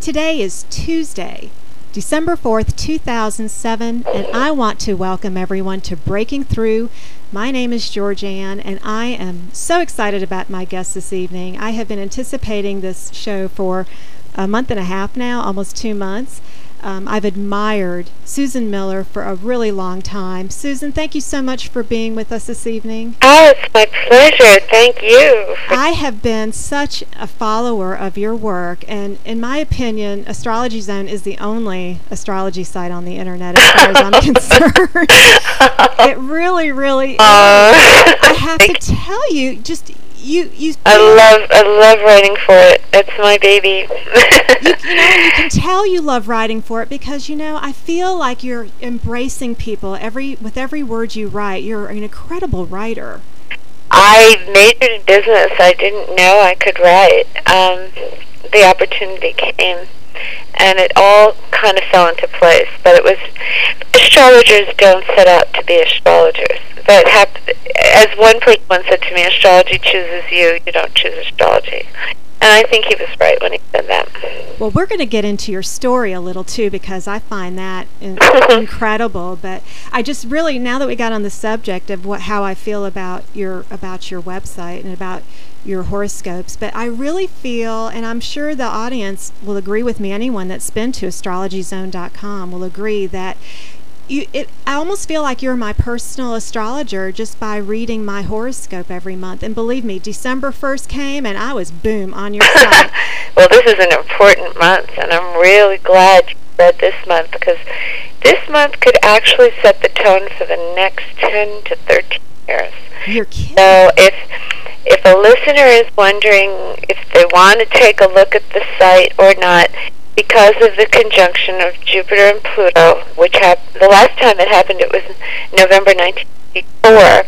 Today is Tuesday, December 4th, 2007, and I want to welcome everyone to Breaking Through. My name is Georgianne, and I am so excited about my guest this evening. I have been anticipating this show for a month and a half now, almost 2 months. I've admired Susan Miller for a really long time. Susan, thank you so much for being with us this evening. Oh, it's my pleasure. Thank you. I have been such a follower of your work, and in my opinion, Astrology Zone is the only astrology site on the internet as far as I'm concerned. It really, I have to tell you, just I love writing for it. It's my baby. You can tell you love writing for it because, I feel like you're embracing people with every word you write. You're an incredible writer. I majored in business. I didn't know I could write. The opportunity came, and it all kind of fell into place. But astrologers don't set out to be astrologers. As one person once said to me, astrology chooses you, you don't choose astrology. And I think he was right when he said that. Well, we're going to get into your story a little, too, because I find that incredible. But I just really, now that we got on the subject of how I feel about your website and about your horoscopes, but I really feel, and I'm sure the audience will agree with me, anyone that's been to astrologyzone.com will agree that I almost feel like you're my personal astrologer just by reading my horoscope every month. And believe me, December 1st came and I was, boom, on your site. Well, this is an important month, and I'm really glad you read this month because this month could actually set the tone for the next 10 to 13 years. You're kidding. So if a listener is wondering if they want to take a look at the site or not, because of the conjunction of Jupiter and Pluto, which the last time it happened, it was November 1984.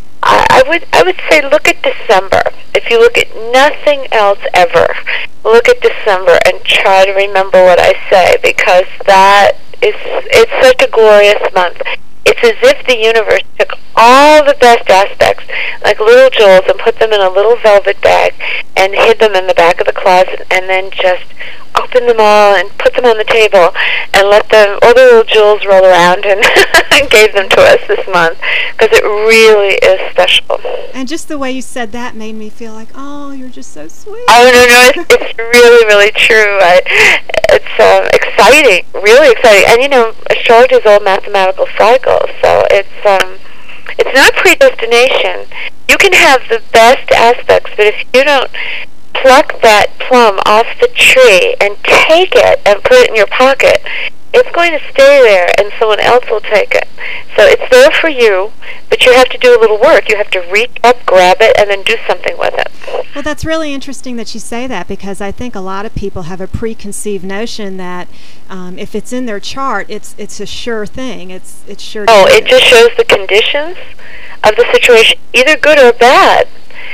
I would say look at December. If you look at nothing else ever, look at December and try to remember what I say, because it's such a glorious month. It's as if the universe took all the best aspects, like little jewels, and put them in a little velvet bag and hid them in the back of the closet, and then just opened them all and put them on the table and let all the little jewels roll around and gave them to us this month, because it really is special. And just the way you said that made me feel like, oh, you're just so sweet. Oh, no, it's really, really true. It's exciting, really exciting. And, astrology is all mathematical cycles, so it's not predestination. You can have the best aspects, but if you don't pluck that plum off the tree and take it and put it in your pocket, it's going to stay there and someone else will take it. So it's there for you, but you have to do a little work. You have to reach up, grab it, and then do something with it. Well, that's really interesting that you say that, because I think a lot of people have a preconceived notion that if it's in their chart, it's a sure thing. It's sure. Oh, it just shows the conditions of the situation, either good or bad.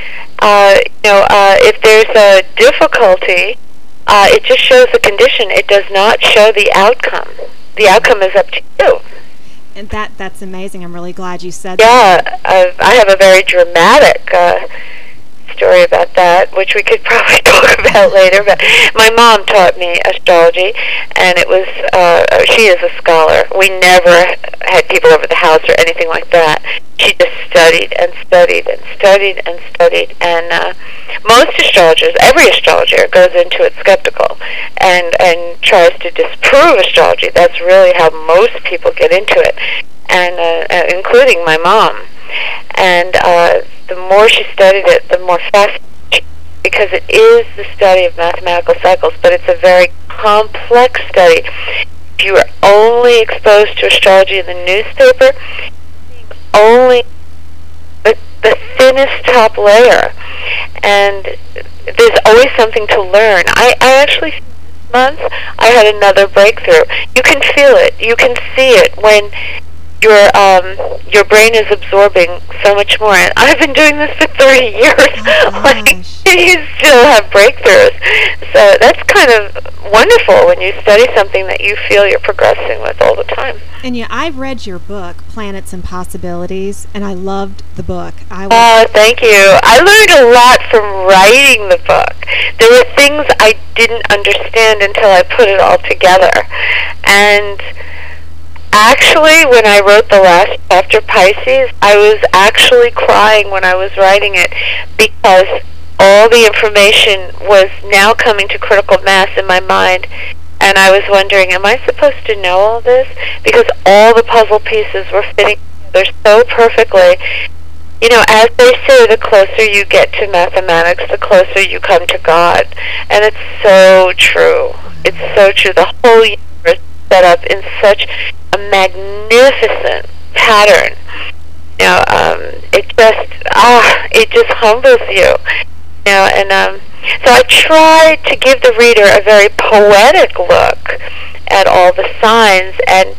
If there's a difficulty, it just shows the condition. It does not show the outcome. The outcome is up to you. And that's amazing. I'm really glad you said that. Yeah, I have a very dramatic story about that, which we could probably talk about later. But my mom taught me astrology, and she is a scholar. We never had people over the house or anything like that. She just studied and studied and studied and studied. And most astrologers, every astrologer, goes into it skeptical and tries to disprove astrology. That's really how most people get into it, and including my mom. And the more she studied it, the more fascinating, because it is the study of mathematical cycles, but it's a very complex study. If you are only exposed to astrology in the newspaper, only the thinnest top layer, and there's always something to learn. I actually, this month, I had another breakthrough. You can feel it. You can see it when your brain is absorbing so much more. And I've been doing this for 30 years. Oh, like, you still have breakthroughs. So that's kind of wonderful when you study something that you feel you're progressing with all the time. And yeah, I've read your book, Planets and Possibilities, and I loved the book. Thank you. I learned a lot from writing the book. There were things I didn't understand until I put it all together. And actually, when I wrote the last chapter, Pisces, I was actually crying when I was writing it because all the information was now coming to critical mass in my mind, and I was wondering, am I supposed to know all this? Because all the puzzle pieces were fitting together so perfectly. You know, as they say, the closer you get to mathematics, the closer you come to God. And it's so true. It's so true. The whole universe is set up in such a magnificent pattern. You know, it just humbles you. You know, and so I try to give the reader a very poetic look at all the signs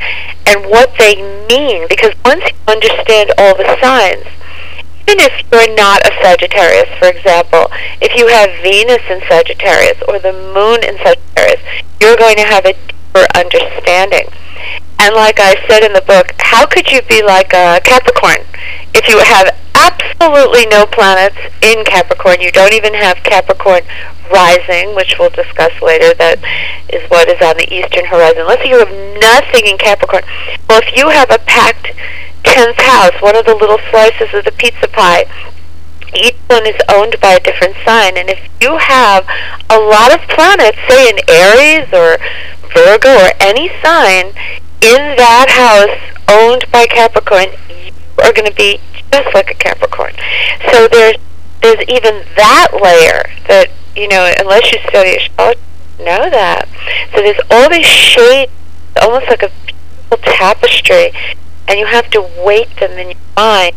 and what they mean, because once you understand all the signs, even if you're not a Sagittarius, for example, if you have Venus in Sagittarius or the Moon in Sagittarius, you're going to have a deeper understanding. And like I said in the book, how could you be like a Capricorn if you have absolutely no planets in Capricorn? You don't even have Capricorn rising, which we'll discuss later. That is what is on the eastern horizon. Let's say you have nothing in Capricorn. Well, if you have a packed 10th house, one of the little slices of the pizza pie, each one is owned by a different sign. And if you have a lot of planets, say in Aries or Virgo or any sign in that house owned by Capricorn, you are going to be just like a Capricorn. So there's even that layer that, you know, unless you study astrology, you know that. So there's all these shades, almost like a beautiful tapestry, and you have to weight them in your mind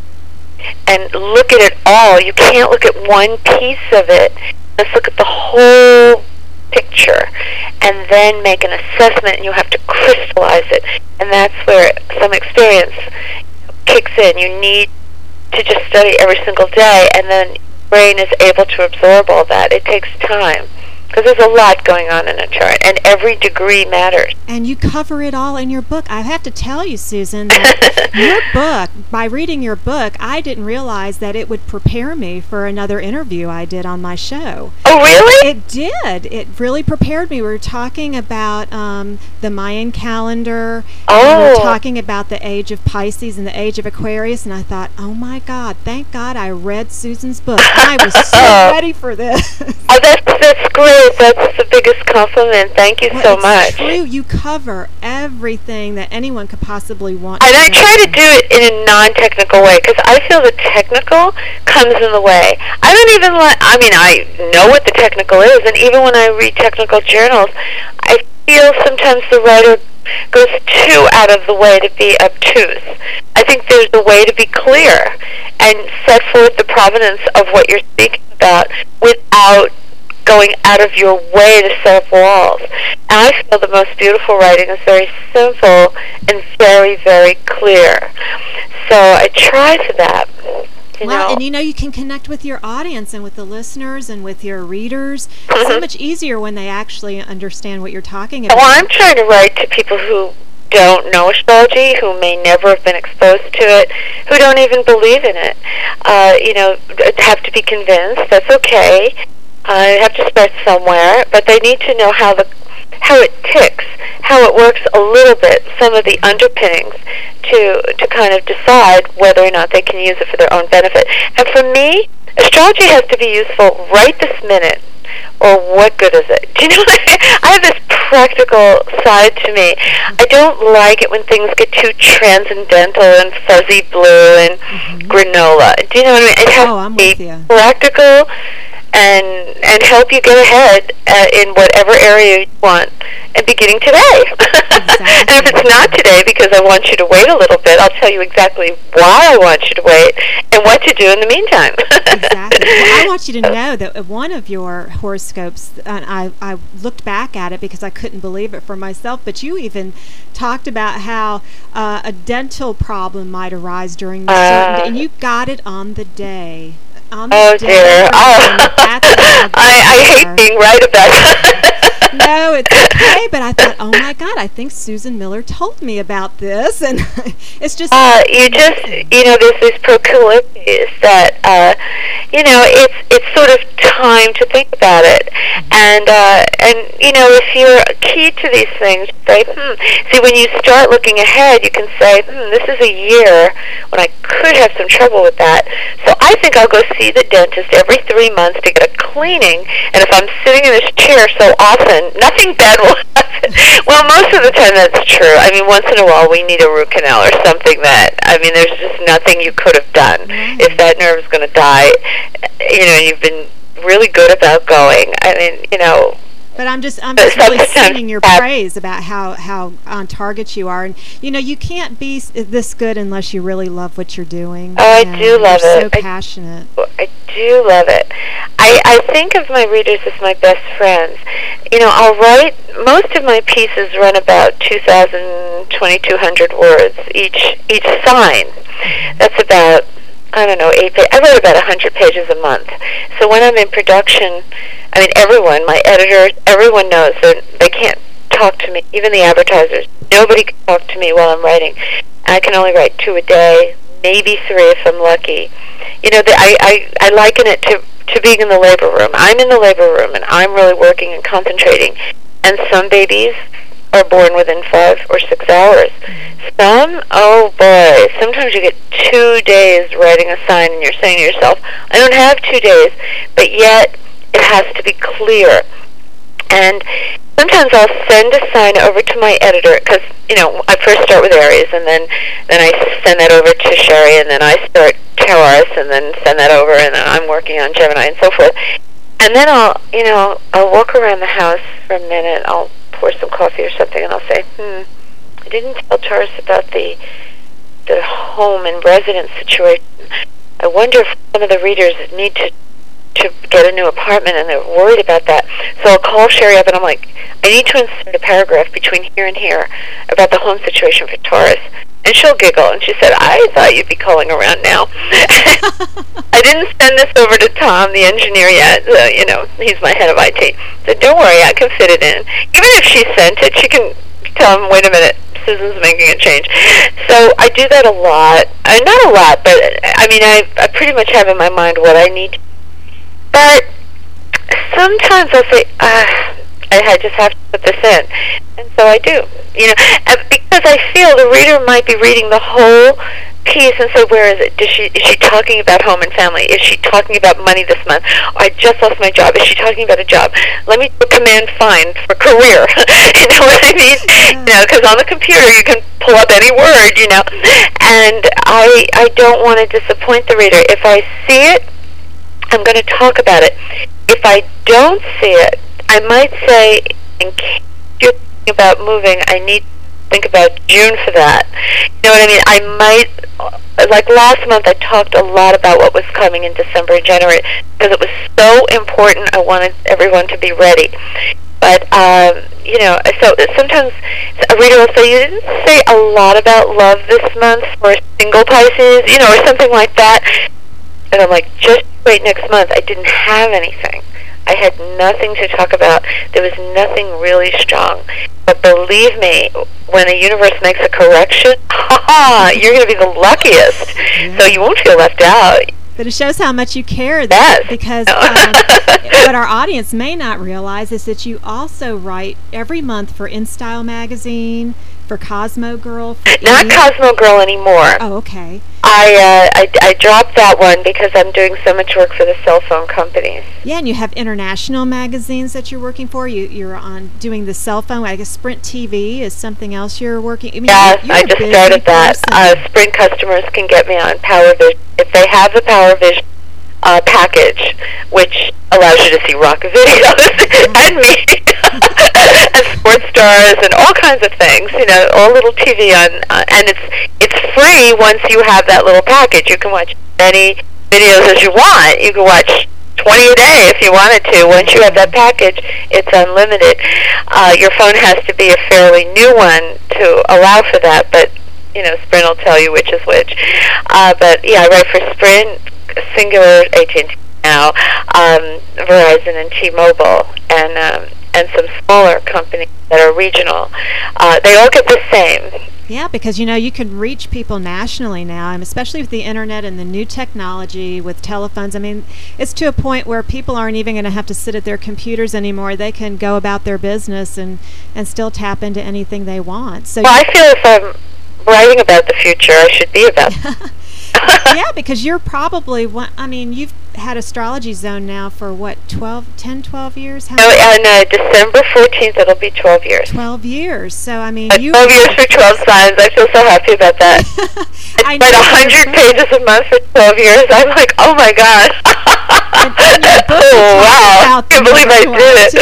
and look at it all. You can't look at one piece of it. Let's look at the whole picture and then make an assessment, and you have to crystallize it. And that's where some experience kicks in. You need to just study every single day, and then your brain is able to absorb all that. It takes time, because there's a lot going on in a chart, and every degree matters. And you cover it all in your book. I have to tell you, Susan, that your book, by reading your book, I didn't realize that it would prepare me for another interview I did on my show. Oh, really? It did. It really prepared me. We were talking about the Mayan calendar. Oh. And we were talking about the age of Pisces and the age of Aquarius, and I thought, oh my God, thank God I read Susan's book. I was so ready for this. Oh, that's great. That's the biggest compliment. Thank you so much. It's true. You cover everything that anyone could possibly want. And I try to do it in a non-technical way, because I feel the technical comes in the way. I don't even I know what the technical is, and even when I read technical journals, I feel sometimes the writer goes too out of the way to be obtuse. I think there's a way to be clear and set forth the provenance of what you're speaking about without going out of your way to set up walls. And I feel the most beautiful writing is very simple and very, very clear. So I try for that. And you can connect with your audience and with the listeners and with your readers so much easier when they actually understand what you're talking about. Well, I'm trying to write to people who don't know astrology, who may never have been exposed to it, who don't even believe in it. Have to be convinced. That's okay. I have to start somewhere, but they need to know how it ticks, how it works a little bit, some of the underpinnings to kind of decide whether or not they can use it for their own benefit. And for me, astrology has to be useful right this minute, or what good is it? Do you know what I mean? I have this practical side to me. I don't like it when things get too transcendental and fuzzy blue and granola. Do you know what I mean? It has to be practical and help you get ahead in whatever area you want, and beginning today. Exactly. And if it's not today because I want you to wait a little bit, I'll tell you exactly why I want you to wait and what to do in the meantime. Exactly. Well, I want you to know that one of your horoscopes, and I looked back at it because I couldn't believe it for myself, but you even talked about how a dental problem might arise during the certain day, and you got it on the day. Oh dear! I hate being right about that. No, it's okay, but I thought, oh my God, I think Susan Miller told me about this, and it's just there's these proclivities that it's sort of time to think about it, and if you're key to these things, say, see, when you start looking ahead, you can say, this is a year when I could have some trouble with that, so I think I'll go see the dentist every 3 months to get a cleaning, and if I'm sitting in this chair so often, nothing bad will happen. Well, most of the time that's true. I mean, once in a while we need a root canal or something there's just nothing you could have done. If that nerve is going to die, you've been really good about going. But I'm just really singing your praise about how on target you are, and you can't be this good unless you really love what you're doing. Oh, I do love it. So passionate. I do love it. I think of my readers as my best friends. I'll write, most of my pieces run about 2,000, 2,200 words each sign. That's about, I don't know, 8 pages. I write about 100 pages a month. So when I'm in production, everyone, my editors, everyone knows that they can't talk to me, even the advertisers. Nobody can talk to me while I'm writing. I can only write 2 a day, maybe 3 if I'm lucky. I liken it to being in the labor room. I'm in the labor room, and I'm really working and concentrating. And some babies are born within 5 or 6 hours. Some, oh boy, sometimes you get 2 days writing a sign, and you're saying to yourself, I don't have 2 days, but yet it has to be clear. And sometimes I'll send a sign over to my editor, because, I first start with Aries, and then I send that over to Sherry, and then I start Taurus, and then send that over, and then I'm working on Gemini, and so forth. And then I'll walk around the house for a minute, I'll pour some coffee or something, and I'll say, I didn't tell Taurus about the home and residence situation. I wonder if some of the readers need to get a new apartment, and they're worried about that. So I'll call Sherry up, and I'm like, I need to insert a paragraph between here and here about the home situation for Taurus. And she'll giggle, and she said, I thought you'd be calling around now. I didn't send this over to Tom, the engineer, yet. He's my head of IT. So don't worry, I can fit it in. Even if she sent it, she can tell him, wait a minute, Susan's making a change. So I do that a lot. Not a lot, but I pretty much have in my mind what I need. But sometimes I'll say, I just have to put this in. And so I do. Because I feel the reader might be reading the whole piece and say, where is it? Is she talking about home and family? Is she talking about money this month? I just lost my job. Is she talking about a job? Let me do command find for career. You know what I mean? Because on the computer you can pull up any word, And I don't want to disappoint the reader. If I see it, I'm going to talk about it. If I don't see it, I might say, in case you're thinking about moving, I need to think about June for that. You know what I mean? I might, like last month, I talked a lot about what was coming in December and January because it was so important. I wanted everyone to be ready. But, so sometimes a reader will say, you didn't say a lot about love this month for single Pisces, or something like that. And I'm like, just wait next month. I didn't have anything. I had nothing to talk about. There was nothing really strong. But believe me, when the universe makes a correction, you're going to be the luckiest. Yeah. So you won't feel left out. But it shows how much you care. Yes. Because what our audience may not realize is that you also write every month for InStyle magazine, for Cosmo Girl. Not Cosmo Girl anymore. Oh, okay. I dropped that one because I'm doing so much work for the cell phone companies. Yeah, and you have international magazines that you're working for. You're on doing the cell phone. I guess Sprint TV is something else you're working. Yes, I just started that. Sprint customers can get me on PowerVision. If they have the PowerVision, package, which allows you to see rock videos and me and sports stars and all kinds of things. All little TV on, and it's free once you have that little package. You can watch as many videos as you want. You can watch 20 a day if you wanted to. Once you have that package, it's unlimited. Your phone has to be a fairly new one to allow for that, but Sprint will tell you which is which. But yeah, I write for Sprint, Singular, AT&T now, Verizon, and T-Mobile, and some smaller companies that are regional. They all get the same. Yeah, because you can reach people nationally now, and especially with the internet and the new technology with telephones. I mean, it's to a point where people aren't even going to have to sit at their computers anymore. They can go about their business and still tap into anything they want. So I feel if I'm writing about the future, I should be about yeah, because you're probably you've had Astrology Zone now for what, 12 years? No, on December 14th it'll be 12 years. 12 years. So 12 years for 12 signs. I feel so happy about that. I write 100 pages a month for 12 years. I'm like, oh my god. Oh wow! I can't believe I did it.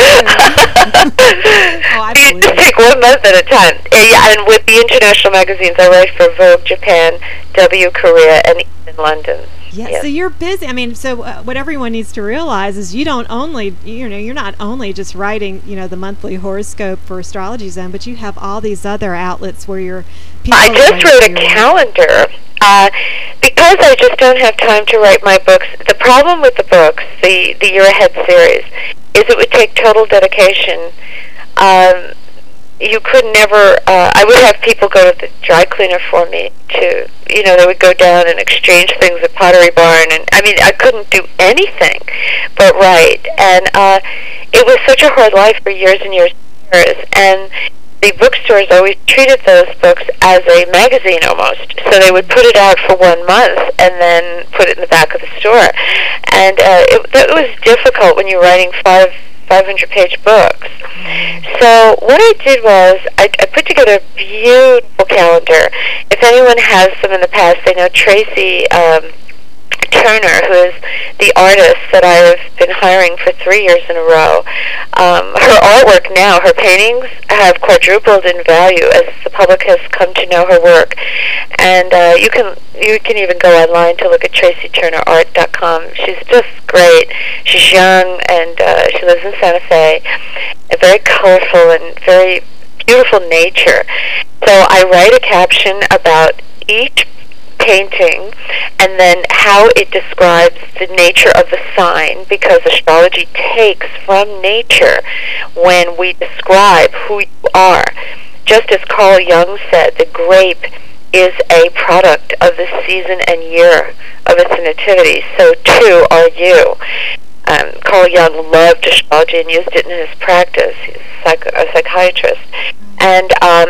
You just take 1 month at a time. Yeah, and with the international magazines, I write for Vogue Japan, W Korea, and in London. Yeah, yes. So you're busy. What everyone needs to realize is you're not only just writing, the monthly horoscope for Astrology Zone, but you have all these other outlets where you're. I just wrote a calendar because I just don't have time to write my books. The problem with the books, the Year Ahead series, is it would take total dedication. You could never, I would have people go to the dry cleaner for me to, they would go down and exchange things at Pottery Barn, and I couldn't do anything but write, and it was such a hard life for years and years and years, and the bookstores always treated those books as a magazine almost, so they would put it out for 1 month and then put it in the back of the store, and that was difficult when you're writing 500-page books. So what I did was I put together a beautiful calendar. If anyone has them in the past, they know Tracy Turner, who is the artist that I have been hiring for 3 years in a row. Her artwork now, her paintings, have quadrupled in value as the public has come to know her work. And you can even go online to look at TracyTurnerArt.com. She's just great. She's young, and she lives in Santa Fe. Very colorful and very beautiful nature. So I write a caption about each painting, and then how it describes the nature of the sign, because astrology takes from nature when we describe who you are. Just as Carl Jung said, the grape is a product of the season and year of its nativity, so too are you. Carl Jung loved astrology and used it in his practice. He's a psychiatrist. And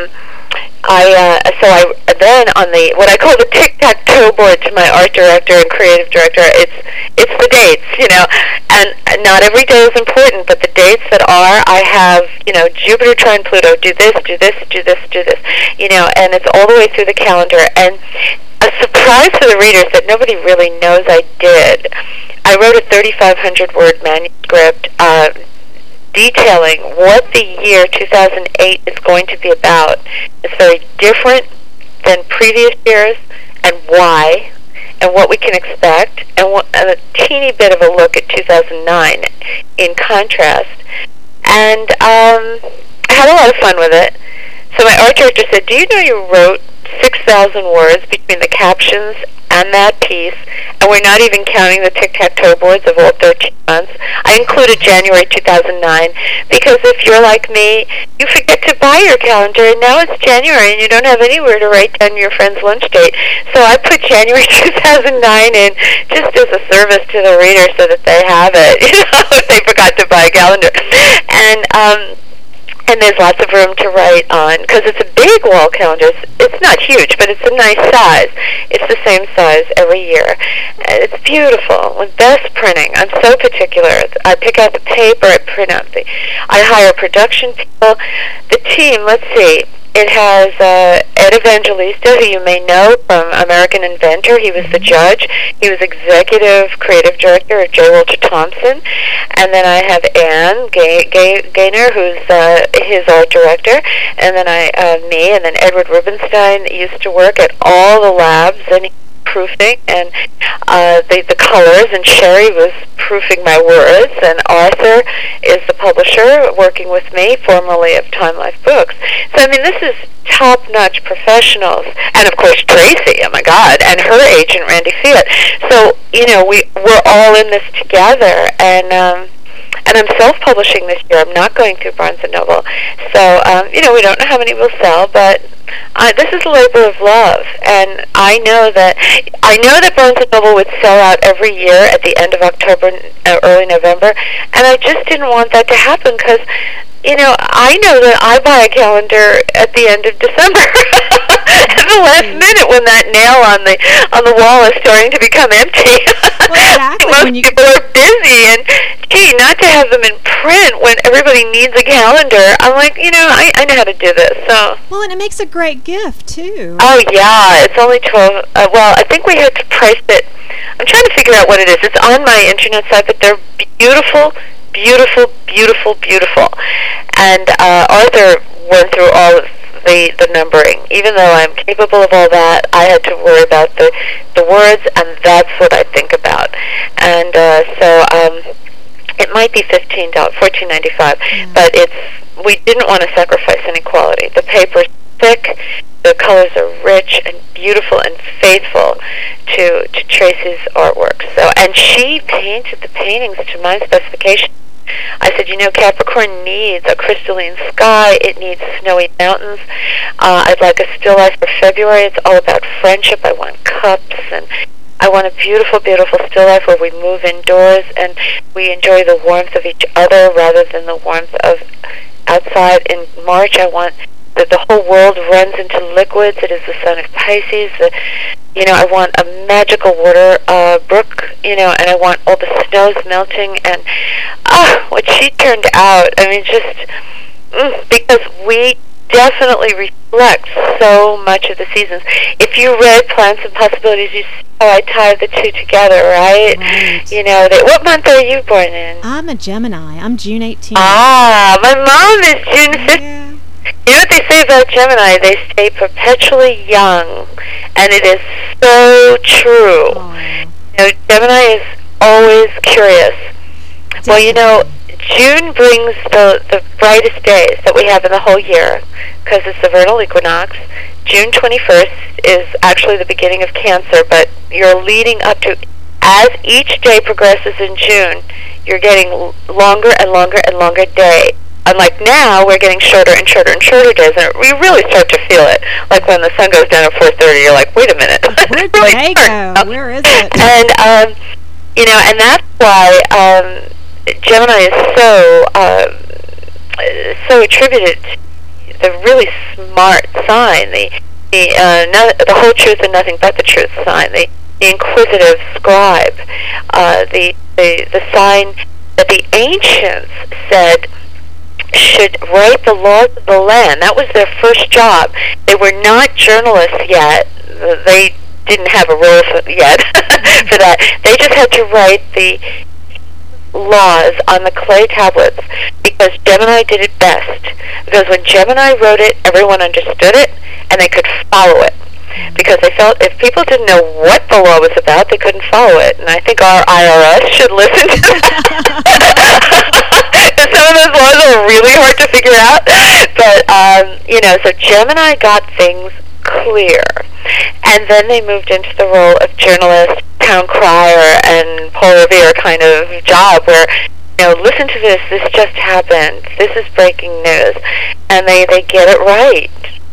I then on what I call the tic-tac-toe board to my art director and creative director, it's the dates, and not every day is important, but the dates that are, I have, Jupiter trine Pluto, do this, do this, do this, do this, and it's all the way through the calendar. And a surprise to the readers that nobody really knows I did, I wrote a 3,500-word manuscript detailing what the year 2008 is going to be about. It's very different than previous years, and why, and what we can expect, and a teeny bit of a look at 2009 in contrast. And I had a lot of fun with it. So my art director said, do you know you wrote 6,000 words between the captions and that piece, and we're not even counting the tic-tac-toe boards of all 13 months. I included January 2009 because if you're like me, you forget to buy your calendar, and now it's January and you don't have anywhere to write down your friend's lunch date. So I put January 2009 in just as a service to the reader so that they have it, if they forgot to buy a calendar. And there's lots of room to write on, because it's a big wall calendar. It's not huge, but it's a nice size. It's the same size every year. It's beautiful, with best printing. I'm so particular. I pick out the paper, I print out I hire production people. The team, let's see, It has Ed Evangelista, who you may know from American Inventor. He was the judge. He was executive creative director of J. Walter Thompson. And then I have Anne Gaynor, who's his art director. And then me, and then Edward Rubenstein used to work at all the labs, and proofing, and the colors, and Sherry was proofing my words, and Arthur is the publisher working with me, formerly of Time Life Books. So I mean, this is top-notch professionals, and of course Tracy, oh my God, and her agent Randy Fiat. So we're all in this together, and I'm self-publishing this year. I'm not going through Barnes & Noble. So, we don't know how many we'll sell, but this is a labor of love. And I know that Barnes & Noble would sell out every year at the end of October, early November, and I just didn't want that to happen because, I know that I buy a calendar at the end of December. At the last minute when that nail on the wall is starting to become empty. Well, exactly. Most people are busy, and not to have them in print when everybody needs a calendar. I'm like, I know how to do this. So. Well, and it makes a great gift too. Oh yeah, it's only 12. Well, I think we had to price it. I'm trying to figure out what it is. It's on my internet site, but they're beautiful. Beautiful, beautiful, beautiful. And Arthur went through all of the numbering. Even though I'm capable of all that, I had to worry about the words, and that's what I think about. And it might be $14.95, but we didn't want to sacrifice any quality. The paper's thick, the colors are rich and beautiful and faithful to Tracy's artwork. So, and she painted the paintings to my specification. I said, Capricorn needs a crystalline sky. It needs snowy mountains. I'd like a still life for February. It's all about friendship. I want cups, and I want a beautiful, beautiful still life where we move indoors and we enjoy the warmth of each other rather than the warmth of outside. In March, I want that the whole world runs into liquids. It is the sign of Pisces. I want a magical water brook, and I want all the snows melting. And what she turned out, I mean, just because we definitely reflect so much of the seasons. If you read Plants and Possibilities, you see how I tie the two together, right? What month are you born in? I'm a Gemini. I'm June 18th. My mom is June 5th. Yeah. You know what they say about Gemini? They stay perpetually young, and it is so true. Gemini is always curious. Definitely. Well, June brings the brightest days that we have in the whole year because it's the vernal equinox. June 21st is actually the beginning of Cancer, but you're leading up to, as each day progresses in June, you're getting longer and longer and longer day. Unlike now, we're getting shorter and shorter and shorter days, and we really start to feel it. Like when the sun goes down at 4:30, you're like, wait a minute. Where'd the day go? Where is it? And, and that's why Gemini is so attributed to the really smart sign, the whole truth and nothing but the truth sign, the inquisitive scribe, the sign that the ancients said should write the laws of the land. That was their first job. They were not journalists yet. They didn't have a role yet for that. They just had to write the laws on the clay tablets because Gemini did it best. Because when Gemini wrote it, everyone understood it and they could follow it. Because they felt if people didn't know what the law was about, they couldn't follow it. And I think our IRS should listen to that. Some of those laws are really hard to figure out. But, so Gemini got things clear. And then they moved into the role of journalist, town crier, and Paul Revere kind of job where, listen to this just happened. This is breaking news. And they get it right.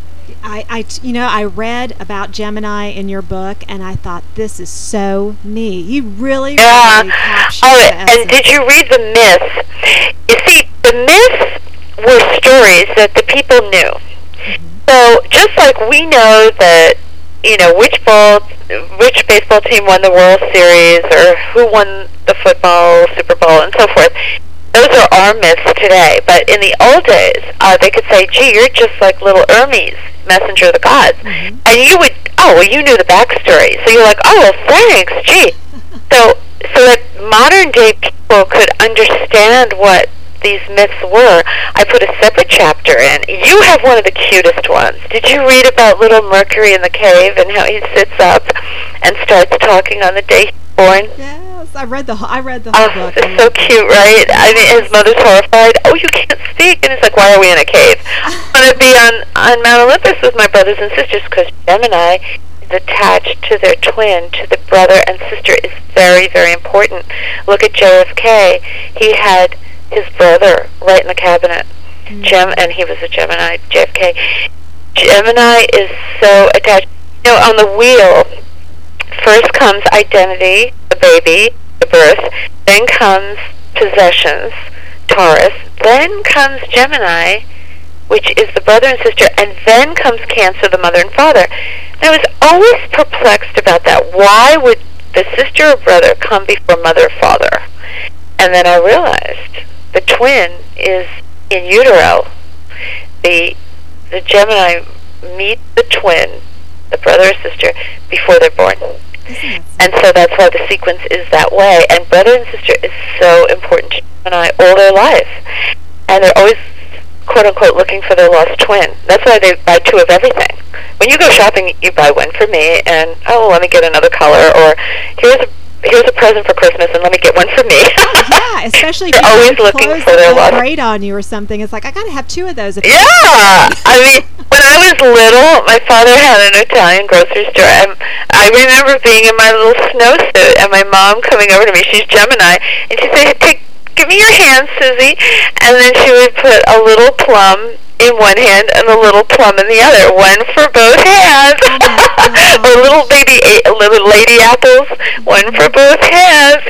I read about Gemini in your book, and I thought, this is so me. You really captured the essence. And did you read the myths? You see, the myths were stories that the people knew. Mm-hmm. So just like we know that, which baseball team won the World Series or who won the football, Super Bowl, and so forth, those are our myths today. But in the old days, they could say, "Gee, you're just like little Hermes, messenger of the gods," and you would, "Oh, well, you knew the backstory," so you're like, "Oh, well, thanks, gee." So that modern day people could understand what these myths were, I put a separate chapter in. You have one of the cutest ones. Did you read about little Mercury in the cave and how he sits up and starts talking on the day he's born? Yes, I read the whole book. It's so cute, right? I mean, his mother's horrified. "Oh, you can't speak," and he's like, "Why are we in a cave?" I want to be on Mount Olympus with my brothers and sisters, because Gemini is attached to their twin, to the brother and sister, is very, very important. Look at JFK. He had his brother right in the cabinet. And he was a Gemini, JFK. Gemini is so attached. You know, on the wheel, first comes identity, the baby, the birth, then comes possessions, Taurus, then comes Gemini, which is the brother and sister, and then comes Cancer, the mother and father. And I was always perplexed about that. Why would the sister or brother come before mother or father? And then I realized the twin is in utero. The Gemini meet the twin, the brother or sister, before they're born. And so that's why the sequence is that way. And brother and sister is so important to Gemini all their life. And they're always, quote-unquote, looking for their lost twin. That's why they buy two of everything. When you go shopping, you buy one for me, and, "Oh, let me get another color," or here's a present for Christmas, and let me get one for me. Yeah, especially if you're always looking for their lost. Great on you or something. It's like, I gotta have two of those. Yeah, I mean, when I was little, my father had an Italian grocery store, and I remember being in my little snowsuit, and my mom coming over to me. She's Gemini, and she said, "Give me your hand, Susie," and then she would put a little plum in one hand and a little plum in the other, one for both hands. Or little lady apples, one for both hands.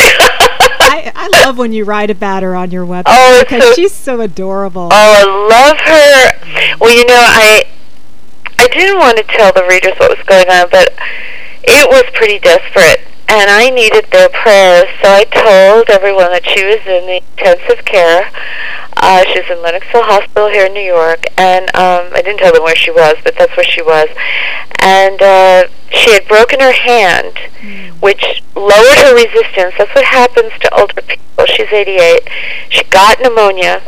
I love when you write about her on your website, because she's so adorable. Oh, I love her. Well, you know, I didn't want to tell the readers what was going on, but it was pretty desperate, and I needed their prayers, so I told everyone that she was in the intensive care. She's in Lennoxville Hospital here in New York, and I didn't tell them where she was, but that's where she was. And she had broken her hand, which lowered her resistance. That's what happens to older people. She's 88. She got pneumonia,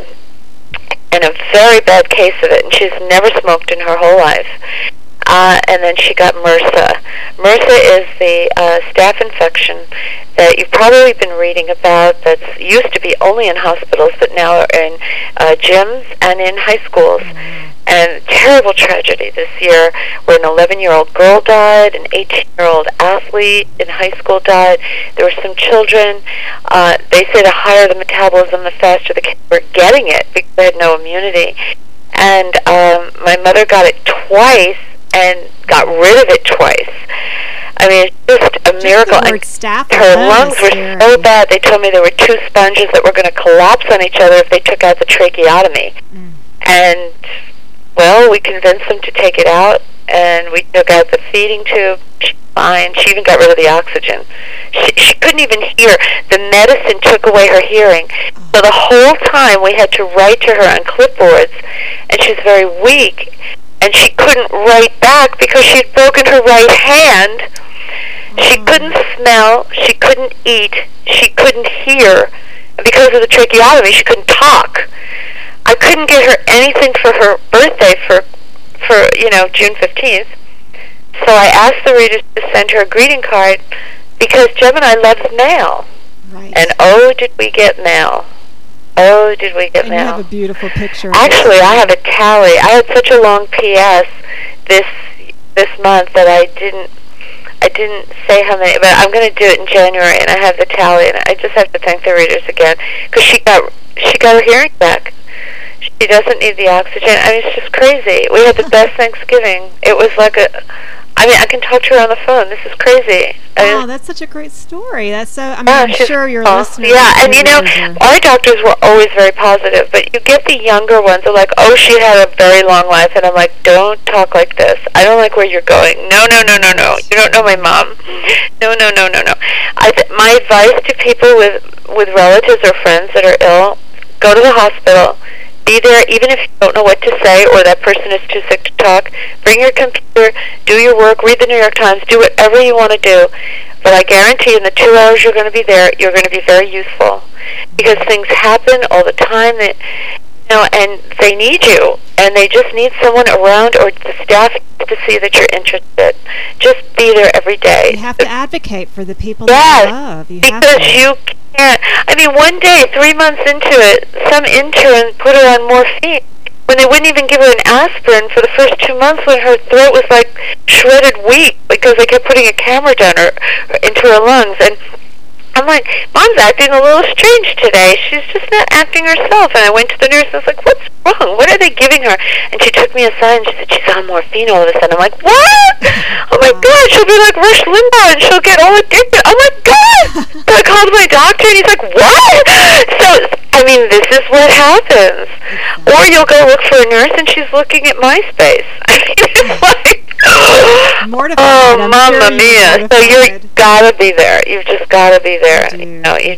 and a very bad case of it, and she's never smoked in her whole life. And then she got MRSA. MRSA is the staph infection that you've probably been reading about, that's used to be only in hospitals, but now are in gyms and in high schools. And terrible tragedy this year, where an 11-year-old girl died, an 18-year-old athlete in high school died. There were some children. They say the higher the metabolism, the faster the kids were getting it, because they had no immunity. And my mother got it twice, and got rid of it twice. I mean, it's just a miracle. The word staph, her lungs were so bad, they told me there were two sponges that were going to collapse on each other if they took out the tracheotomy. And, well, we convinced them to take it out, and we took out the feeding tube. She's fine. She even got rid of the oxygen. She couldn't even hear. The medicine took away her hearing. So the whole time we had to write to her on clipboards, and she's very weak. And she couldn't write back because she had broken her right hand. She couldn't smell. She couldn't eat. She couldn't hear. And because of the tracheotomy, she couldn't talk. I couldn't get her anything for her birthday for June 15th. So I asked the readers to send her a greeting card, because Gemini loves mail. Right. And oh, did we get mail. Oh, did we get mail. You have a beautiful picture. Actually, I have a tally. I had such a long PS this month that I didn't say how many, but I'm going to do it in January, and I have the tally, and I just have to thank the readers again, because she got her hearing back. She doesn't need the oxygen. I mean, it's just crazy. We had the best Thanksgiving. It was like I can talk to her on the phone. This is crazy. Oh, that's such a great story. That's so, I'm sure your listeners. Yeah, and our doctors were always very positive, but you get the younger ones are like, "Oh, she had a very long life," and I'm like, "Don't talk like this. I don't like where you're going. No. You don't know my mom. No. My advice to people with relatives or friends that are ill, go to the hospital. Be there even if you don't know what to say or that person is too sick to talk. Bring your computer, do your work, read the New York Times, do whatever you want to do. But I guarantee in the 2 hours you're going to be there, you're going to be very useful. Because things happen all the time that, and they need you. And they just need someone around or the staff to see that you're interested. Just be there every day. You have to advocate for the people that you love. Because you can't. I mean, one day, 3 months into it, some intern put her on morphine when they wouldn't even give her an aspirin for the first 2 months when her throat was like shredded wheat because they kept putting a camera down into her lungs. And I'm like, Mom's acting a little strange today. She's just not acting herself. And I went to the nurse and I was like, what's wrong? What are they giving her? And she took me aside and she said, she's on morphine all of a sudden. I'm like, what? Oh my God, she'll be like Rush Limbaugh and she'll get all addicted. Oh my God! So I called my doctor and he's like, what? So, I mean, this is what happens. Or you'll go look for a nurse and she's looking at MySpace. I mean, it's like, mortified. Oh, Mamma Mia! So you've gotta be there. You've just gotta be there. You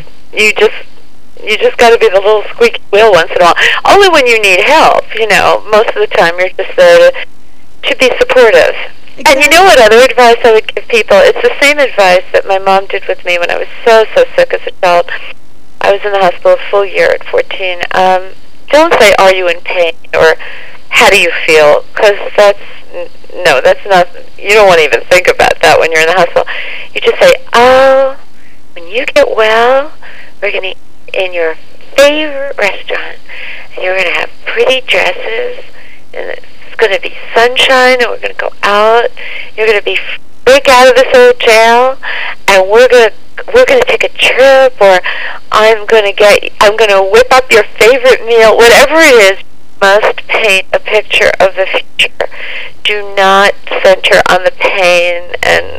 just gotta be the little squeaky wheel once in a while. Only when you need help. Most of the time you're just there to be supportive. Exactly. And you know what other advice I would give people? It's the same advice that my mom did with me when I was so sick as a child. I was in the hospital a full year at 14. Don't say, "Are you in pain?" or "How do you feel?" Because that's not. You don't want to even think about that when you're in the hospital. You just say, "Oh, when you get well, we're going to eat in your favorite restaurant, and you're going to have pretty dresses, and it's going to be sunshine, and we're going to go out. You're going to break out of this old jail, and we're going to take a trip, or I'm going to whip up your favorite meal, whatever it is." Must paint a picture of the future. Do not center on the pain and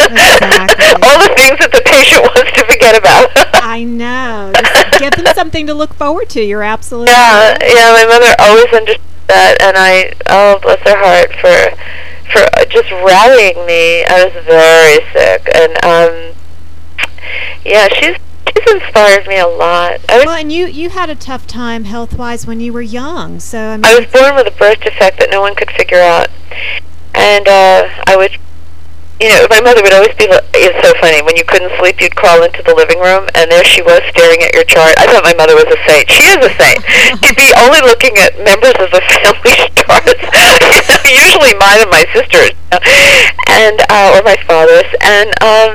all the things that the patient wants to forget about. I know. Just give them something to look forward to. You're absolutely right. Yeah, my mother always understood that, and bless her heart for just rallying me. I was very sick, and she's inspired me a lot. And you had a tough time health-wise when you were young, so I mean, I was born with a birth defect that no one could figure out, and I would, my mother would always be. It's so funny when you couldn't sleep, you'd crawl into the living room, and there she was staring at your chart. I thought my mother was a saint. She is a saint. She'd be only looking at members of the family charts, usually mine and my sisters, and or my father's, and.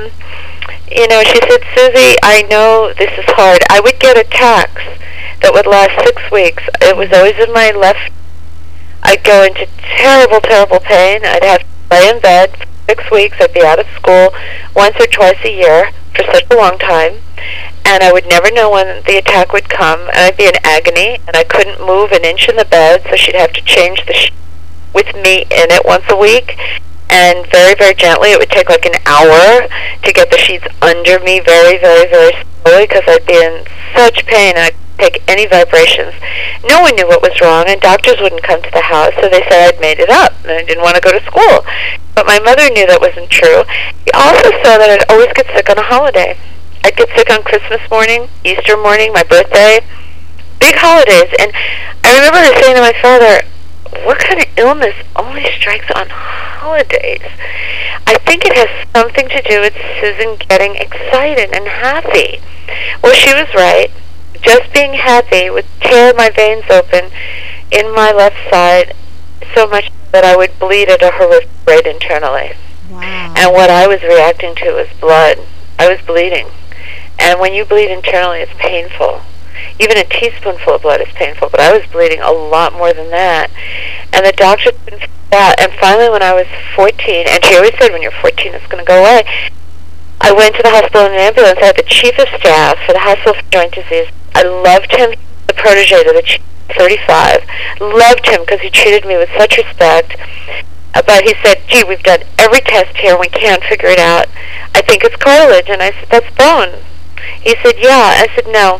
She said, "Susie, I know this is hard." I would get attacks that would last 6 weeks. It was always in my left. I'd go into terrible, terrible pain. I'd have to lay in bed for 6 weeks. I'd be out of school once or twice a year for such a long time. And I would never know when the attack would come. And I'd be in agony, and I couldn't move an inch in the bed, so she'd have to change the sheet with me in it once a week. And very, very gently, it would take like an hour to get the sheets under me very, very, very slowly because I'd be in such pain and I couldn't take any vibrations. No one knew what was wrong, and doctors wouldn't come to the house, so they said I'd made it up and I didn't want to go to school. But my mother knew that wasn't true. She also saw that I'd always get sick on a holiday. I'd get sick on Christmas morning, Easter morning, my birthday, big holidays. And I remember her saying to my father, "What kind of illness only strikes on holidays?" I think it has something to do with Susan getting excited and happy. Well, she was right. Just being happy would tear my veins open in my left side so much that I would bleed at a horrific rate internally. Wow. And what I was reacting to was blood. I was bleeding. And when you bleed internally, it's painful. Even a teaspoonful of blood is painful, but I was bleeding a lot more than that. And the doctor couldn't figure it out. And finally, when I was 14, and she always said, when you're 14, it's going to go away, I went to the hospital in an ambulance. I had the chief of staff for the Hospital for Joint Disease. I loved him, the protege to the chief, 35. Loved him because he treated me with such respect. But he said, "Gee, we've done every test here, and we can't figure it out. I think it's cartilage." And I said, "That's bone." He said, "Yeah." I said, No,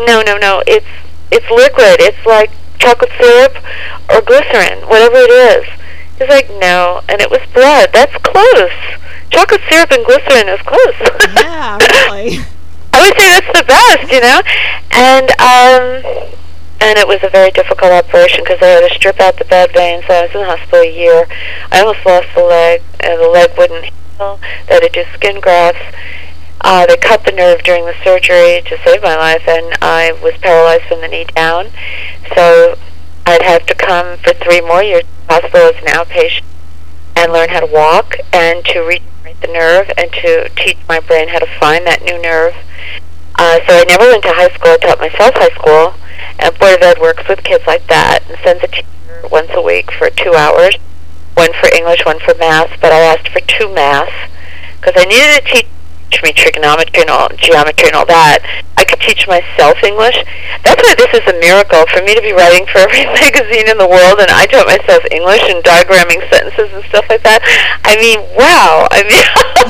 it's liquid. It's like chocolate syrup or glycerin, whatever it is." He's like, "No," and it was blood. That's close. Chocolate syrup and glycerin is close. Yeah, really. I would say that's the best, And it was a very difficult operation because they had to strip out the bad veins. I was in the hospital a year. I almost lost the leg, and the leg wouldn't heal. They had to do skin grafts. They cut the nerve during the surgery to save my life, and I was paralyzed from the knee down. So I'd have to come for 3 more years to the hospital as an outpatient and learn how to walk and to regenerate the nerve and to teach my brain how to find that new nerve. So I never went to high school. I taught myself high school. And Board of Ed works with kids like that and sends a teacher once a week for 2 hours, one for English, one for math. But I asked for 2 math because I needed to teach me trigonometry and all, geometry and all that. I could teach myself English. That's why this is a miracle for me to be writing for every magazine in the world, and I taught myself English and diagramming sentences and stuff like that. I mean, wow. I mean,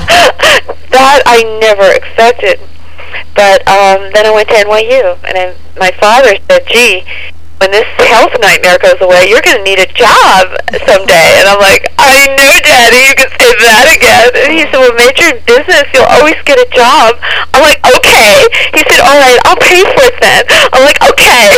that I never expected. But then I went to NYU, and my father said, gee, when this health nightmare goes away, you're going to need a job someday. And I'm like, I know, Daddy, you can say that again. And he said, well, major in business, you'll always get a job. I'm like, okay. He said, all right, I'll pay for it then. I'm like, okay.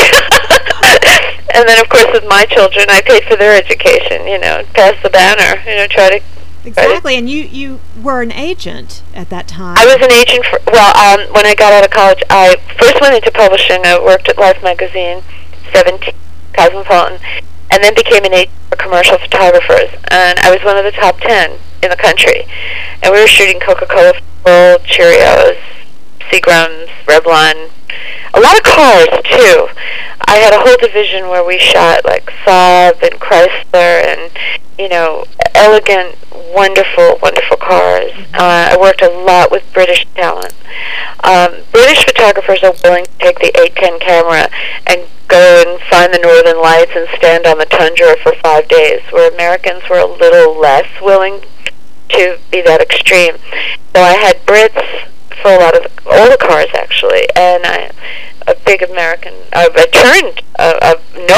And then, of course, with my children, I paid for their education, pass the banner, try to... Exactly, and you were an agent at that time. I was an agent for, when I got out of college, I first went into publishing. I worked at Life Magazine, 17, Cosmopolitan, and then became an agent for commercial photographers. And I was one of the top 10 in the country. And we were shooting Coca-Cola, Cheerios, Seagrams, Revlon, a lot of cars, too. I had a whole division where we shot, like, Saab and Chrysler and, elegant, wonderful, wonderful cars. I worked a lot with British talent. British photographers are willing to take the 810 camera and go and find the northern lights and stand on the tundra for 5 days, where Americans were a little less willing to be that extreme. So I had Brits for a lot of all the cars, actually, and a big American. I turned a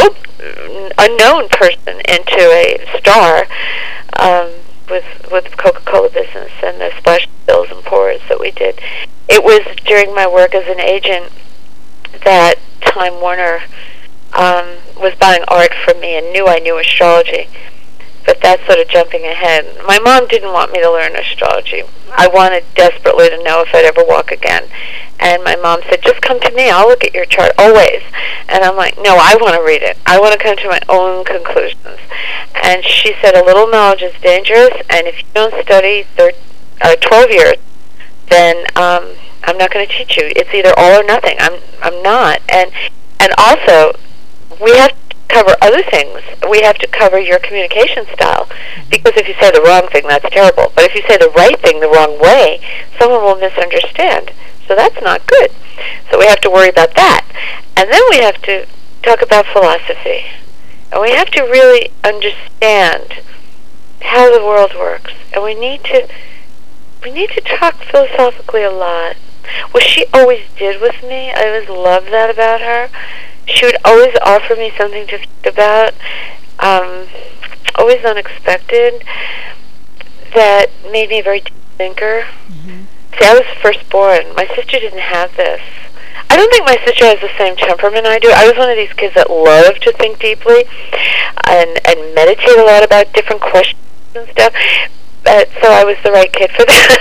unknown person into a star with Coca-Cola business and the splash bills and pours that we did. It was during my work as an agent that Time Warner was buying art from me and knew I knew astrology. But that's sort of jumping ahead. My mom didn't want me to learn astrology. I wanted desperately to know if I'd ever walk again. And my mom said, just come to me. I'll look at your chart always. And I'm like, no, I want to read it. I want to come to my own conclusions. And she said, a little knowledge is dangerous, and if you don't study 12 years, then I'm not going to teach you. It's either all or nothing. I'm not. And also, we have to cover other things. We have to cover your communication style, because if you say the wrong thing, that's terrible. But if you say the right thing the wrong way, someone will misunderstand. So that's not good. So we have to worry about that. And then we have to talk about philosophy. And we have to really understand how the world works. And we need to talk philosophically a lot. What she always did with me, I always loved that about her. She would always offer me something to think about, always unexpected, that made me a very deep thinker. Mm-hmm. See, I was firstborn. My sister didn't have this. I don't think my sister has the same temperament I do. I was one of these kids that loved to think deeply and meditate a lot about different questions and stuff. So I was the right kid for that.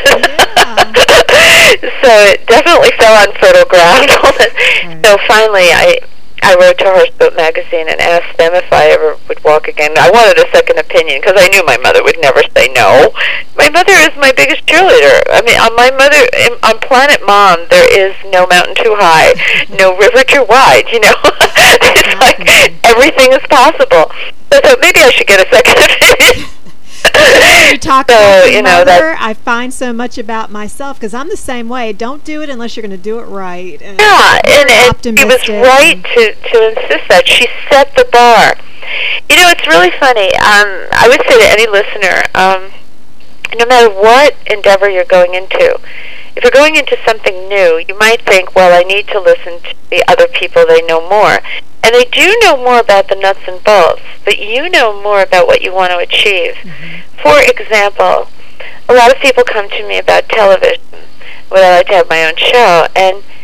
Yeah. So it definitely fell on fertile ground. Right. So finally, I wrote to Horoscope Magazine and asked them if I ever would walk again. I wanted a second opinion because I knew my mother would never say no. My mother is my biggest cheerleader. I mean, on planet Mom, there is no mountain too high, no river too wide, It's like everything is possible. So maybe I should get a second opinion. You talk about your mother, I find so much about myself, because I'm the same way. Don't do it unless you're going to do it right. And she was right to insist that. She set the bar. It's really funny. I would say to any listener, no matter what endeavor you're going into, if you're going into something new, you might think, well, I need to listen to the other people. They know more. And they do know more about the nuts and bolts, but you know more about what you want to achieve. Mm-hmm. For example, a lot of people come to me about television, where I like to have my own show, and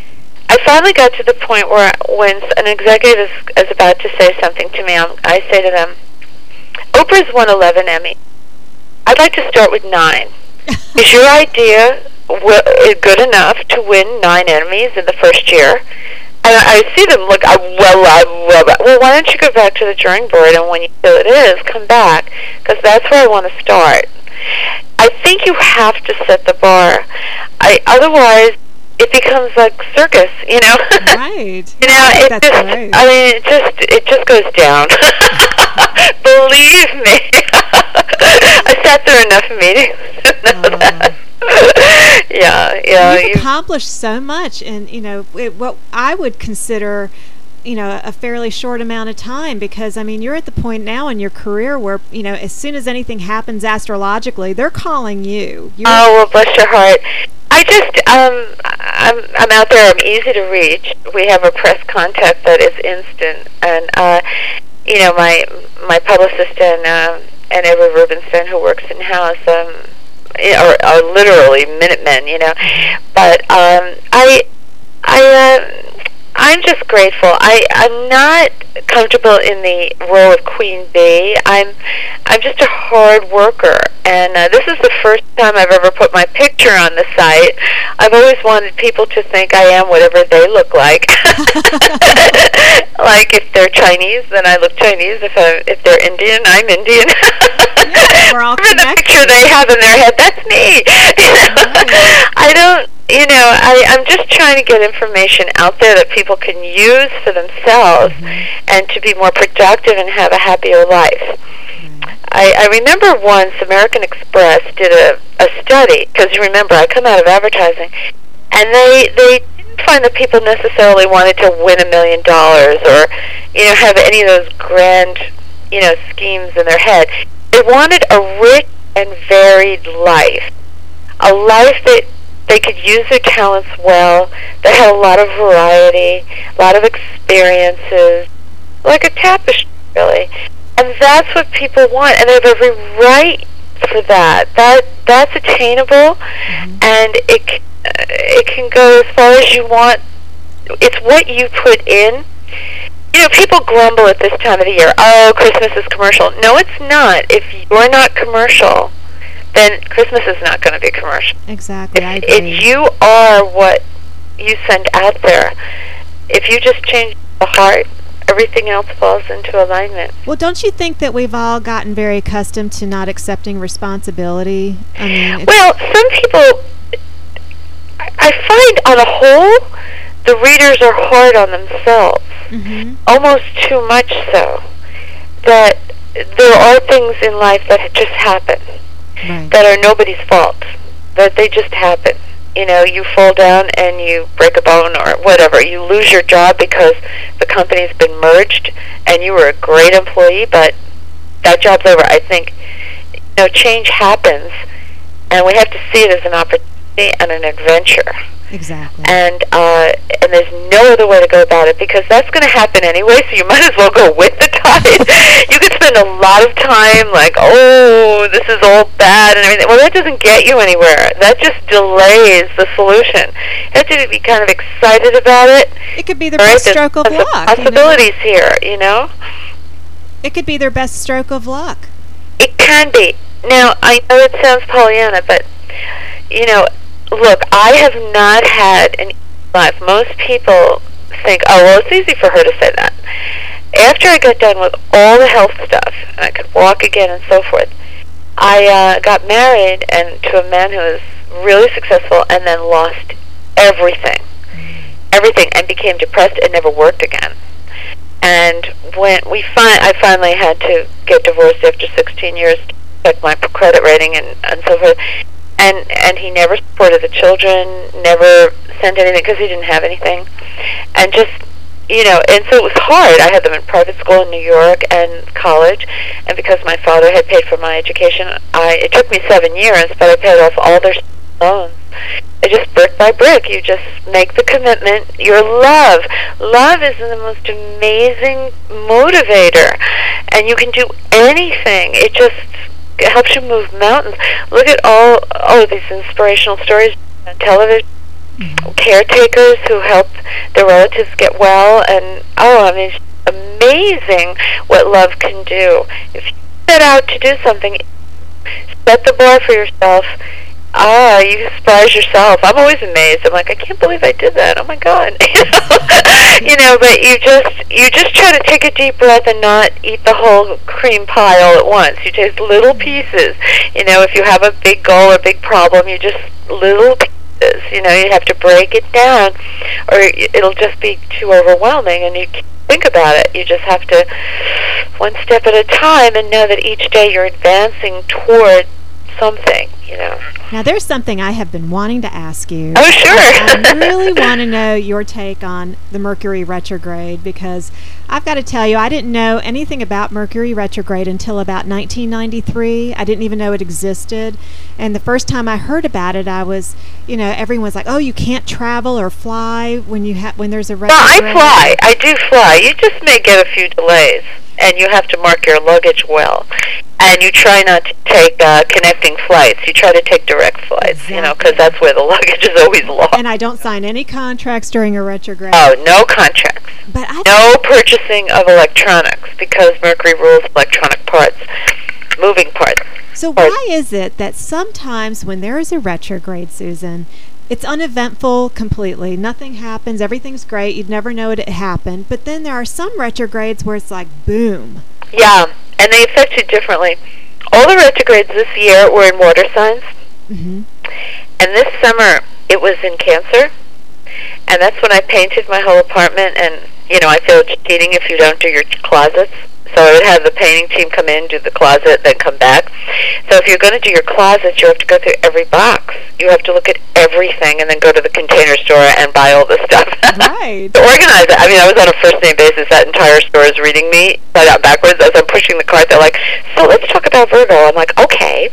I finally got to the point where when an executive is about to say something to me, I say to them, Oprah's won 11 Emmys. I'd like to start with 9. Is your idea good enough to win 9 Emmys in the first year? And I see them look, well, why don't you go back to the drawing board, and when you feel it is, come back, because that's where I want to start. I think you have to set the bar. Otherwise, it becomes like circus, you know. Right. You know, Right. I mean, it just goes down. Believe me. I sat through enough meetings to know that. Yeah. You've accomplished so much in, you know, what I would consider, you know, a fairly short amount of time, because I mean, you're at the point now in your career where, you know, as soon as anything happens astrologically, they're calling you. Oh, well, bless your heart. I just, I'm out there. I'm easy to reach. We have a press contact that is instant, and you know, my publicist and Edward Rubenstein, who works in house, are literally Minutemen, you know. But I'm just grateful. I'm not comfortable in the role of Queen Bee. I'm just a hard worker, and this is the first time I've ever put my picture on the site. I've always wanted people to think I am whatever they look like. Like if they're Chinese, then I look Chinese. If they're Indian, I'm Indian. Yeah, we're all connected. The picture they have in their head, that's me. I don't. You know, I'm just trying to get information out there that people can use for themselves, and to be more productive and have a happier life. I remember once American Express did a study, because you remember I come out of advertising, and they didn't find that people necessarily wanted to win $1 million or, you know, have any of those grand, you know, schemes in their head. They wanted a rich and varied life, a life that they could use their talents well, that had a lot of variety, a lot of experiences, like a tapestry, really. And that's what people want, and they have every right for that. That's attainable, and it can go as far as you want. It's what you put in. You know, people grumble at this time of the year, oh, Christmas is commercial. No, it's not. If you're not commercial, then Christmas is not going to be commercial. Exactly. If you are what you send out there, if you just change the heart, everything else falls into alignment. Well, don't you think that we've all gotten very accustomed to not accepting responsibility? I mean, well, some people, I find on a whole, the readers are hard on themselves, almost too much so, that there are things in life that just happen. Right. That are nobody's fault, that they just happen. You know, you fall down and you break a bone or whatever. You lose your job because the company's been merged and you were a great employee, but that job's over. I think, you know, change happens, and we have to see it as an opportunity and an adventure. Exactly. And there's no other way to go about it, because that's going to happen anyway, so you might as well go with the tide. You could spend a lot of time like, oh, this is all bad and everything. Well, that doesn't get you anywhere. That just delays the solution. You have to be kind of excited about it. It could be their best stroke of luck. Possibilities here, you know? It could be their best stroke of luck. It can be. Now, I know it sounds Pollyanna, but, you know, look, I have not had an easy life. Most people think, oh, well, it's easy for her to say that. After I got done with all the health stuff, and I could walk again and so forth, I got married and to a man who was really successful, and then lost everything, and became depressed and never worked again. And when I finally had to get divorced after 16 years to check my credit rating and so forth. And he never supported the children, never sent anything because he didn't have anything. And just, you know, and so it was hard. I had them in private school in New York and college, and because my father had paid for my education, it took me 7 years, but I paid off all their loans. It just brick by brick. You just make the commitment. Your love. Love is the most amazing motivator, and you can do anything. It helps you move mountains. Look at all these inspirational stories on television. caretakers who help their relatives get well, and it's amazing what love can do. If you set out to do something, set the bar for yourself. You surprise yourself. I'm always amazed. I'm like, I can't believe I did that. Oh my God. But you just try to take a deep breath and not eat the whole cream pie all at once. You take little pieces. If you have a big goal or big problem, you just little pieces. You have to break it down, or it'll just be too overwhelming, and you can't think about it. You just have to one step at a time and know that each day you're advancing toward something. Now, there's something I have been wanting to ask you. Oh, sure. I really want to know your take on the Mercury retrograde, because I've got to tell you, I didn't know anything about Mercury retrograde until about 1993. I didn't even know it existed. And the first time I heard about it, I was, everyone's like, oh, you can't travel or fly when there's a retrograde. Well, I fly. I do fly. You just may get a few delays, and you have to mark your luggage well. And you try not to take connecting flights. You try to take direct flights, exactly. Because that's where the luggage is always lost. And I don't sign any contracts during a retrograde. Oh, no contracts. But no purchasing of electronics, because Mercury rules electronic parts, moving parts. So why is it that sometimes when there is a retrograde, Susan, it's uneventful completely. Nothing happens. Everything's great. You'd never know it happened. But then there are some retrogrades where it's like, boom. Yeah, and they affect you differently. All the retrogrades this year were in water signs. Mm-hmm. And this summer, it was in Cancer. And that's when I painted my whole apartment. And, I feel cheating if you don't do your closets. So I would have the painting team come in, do the closet, then come back. So if you're going to do your closets, you have to go through every box. You have to look at everything and then go to the Container Store and buy all the stuff. Right. To organize it. I was on a first-name basis. That entire store is reading me side out backwards as I'm pushing the cart. They're like, so let's talk about Virgo. I'm like, okay.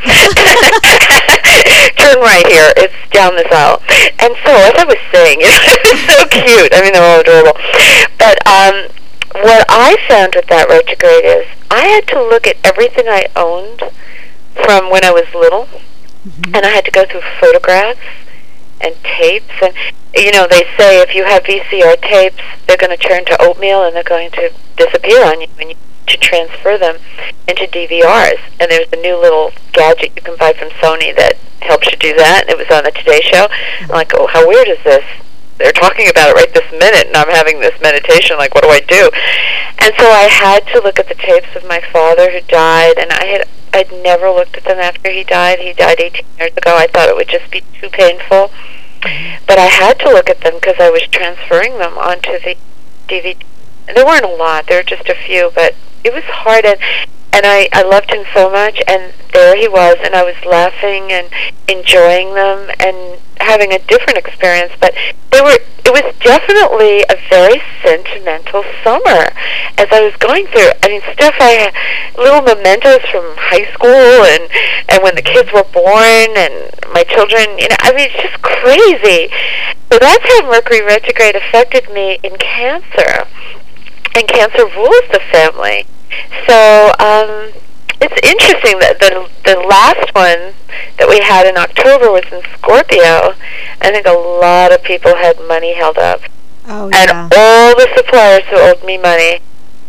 Turn right here. It's down this aisle. And so, as I was saying, it's so cute. They're all adorable. But what I found with that retrograde is I had to look at everything I owned from when I was little, mm-hmm. and I had to go through photographs and tapes. And, they say if you have VCR tapes, they're going to turn to oatmeal and they're going to disappear on you, and you need to transfer them into DVRs. And there's a new little gadget you can buy from Sony that helps you do that. It was on the Today Show. I'm like, oh, how weird is this? They're talking about it right this minute, and I'm having this meditation, like, what do I do? And so I had to look at the tapes of my father who died, and I'd never looked at them after he died. He died 18 years ago. I thought it would just be too painful. But I had to look at them because I was transferring them onto the DVD. There weren't a lot. There were just a few, but it was hard, and I loved him so much, and there he was, and I was laughing and enjoying them and having a different experience. But it was definitely a very sentimental summer as I was going through. Stuff little mementos from high school and when the kids were born and my children, it's just crazy. So that's how Mercury retrograde affected me in Cancer. And Cancer rules the family. So it's interesting that the last one that we had in October was in Scorpio. I think a lot of people had money held up. Oh, and yeah. all the suppliers who owed me money.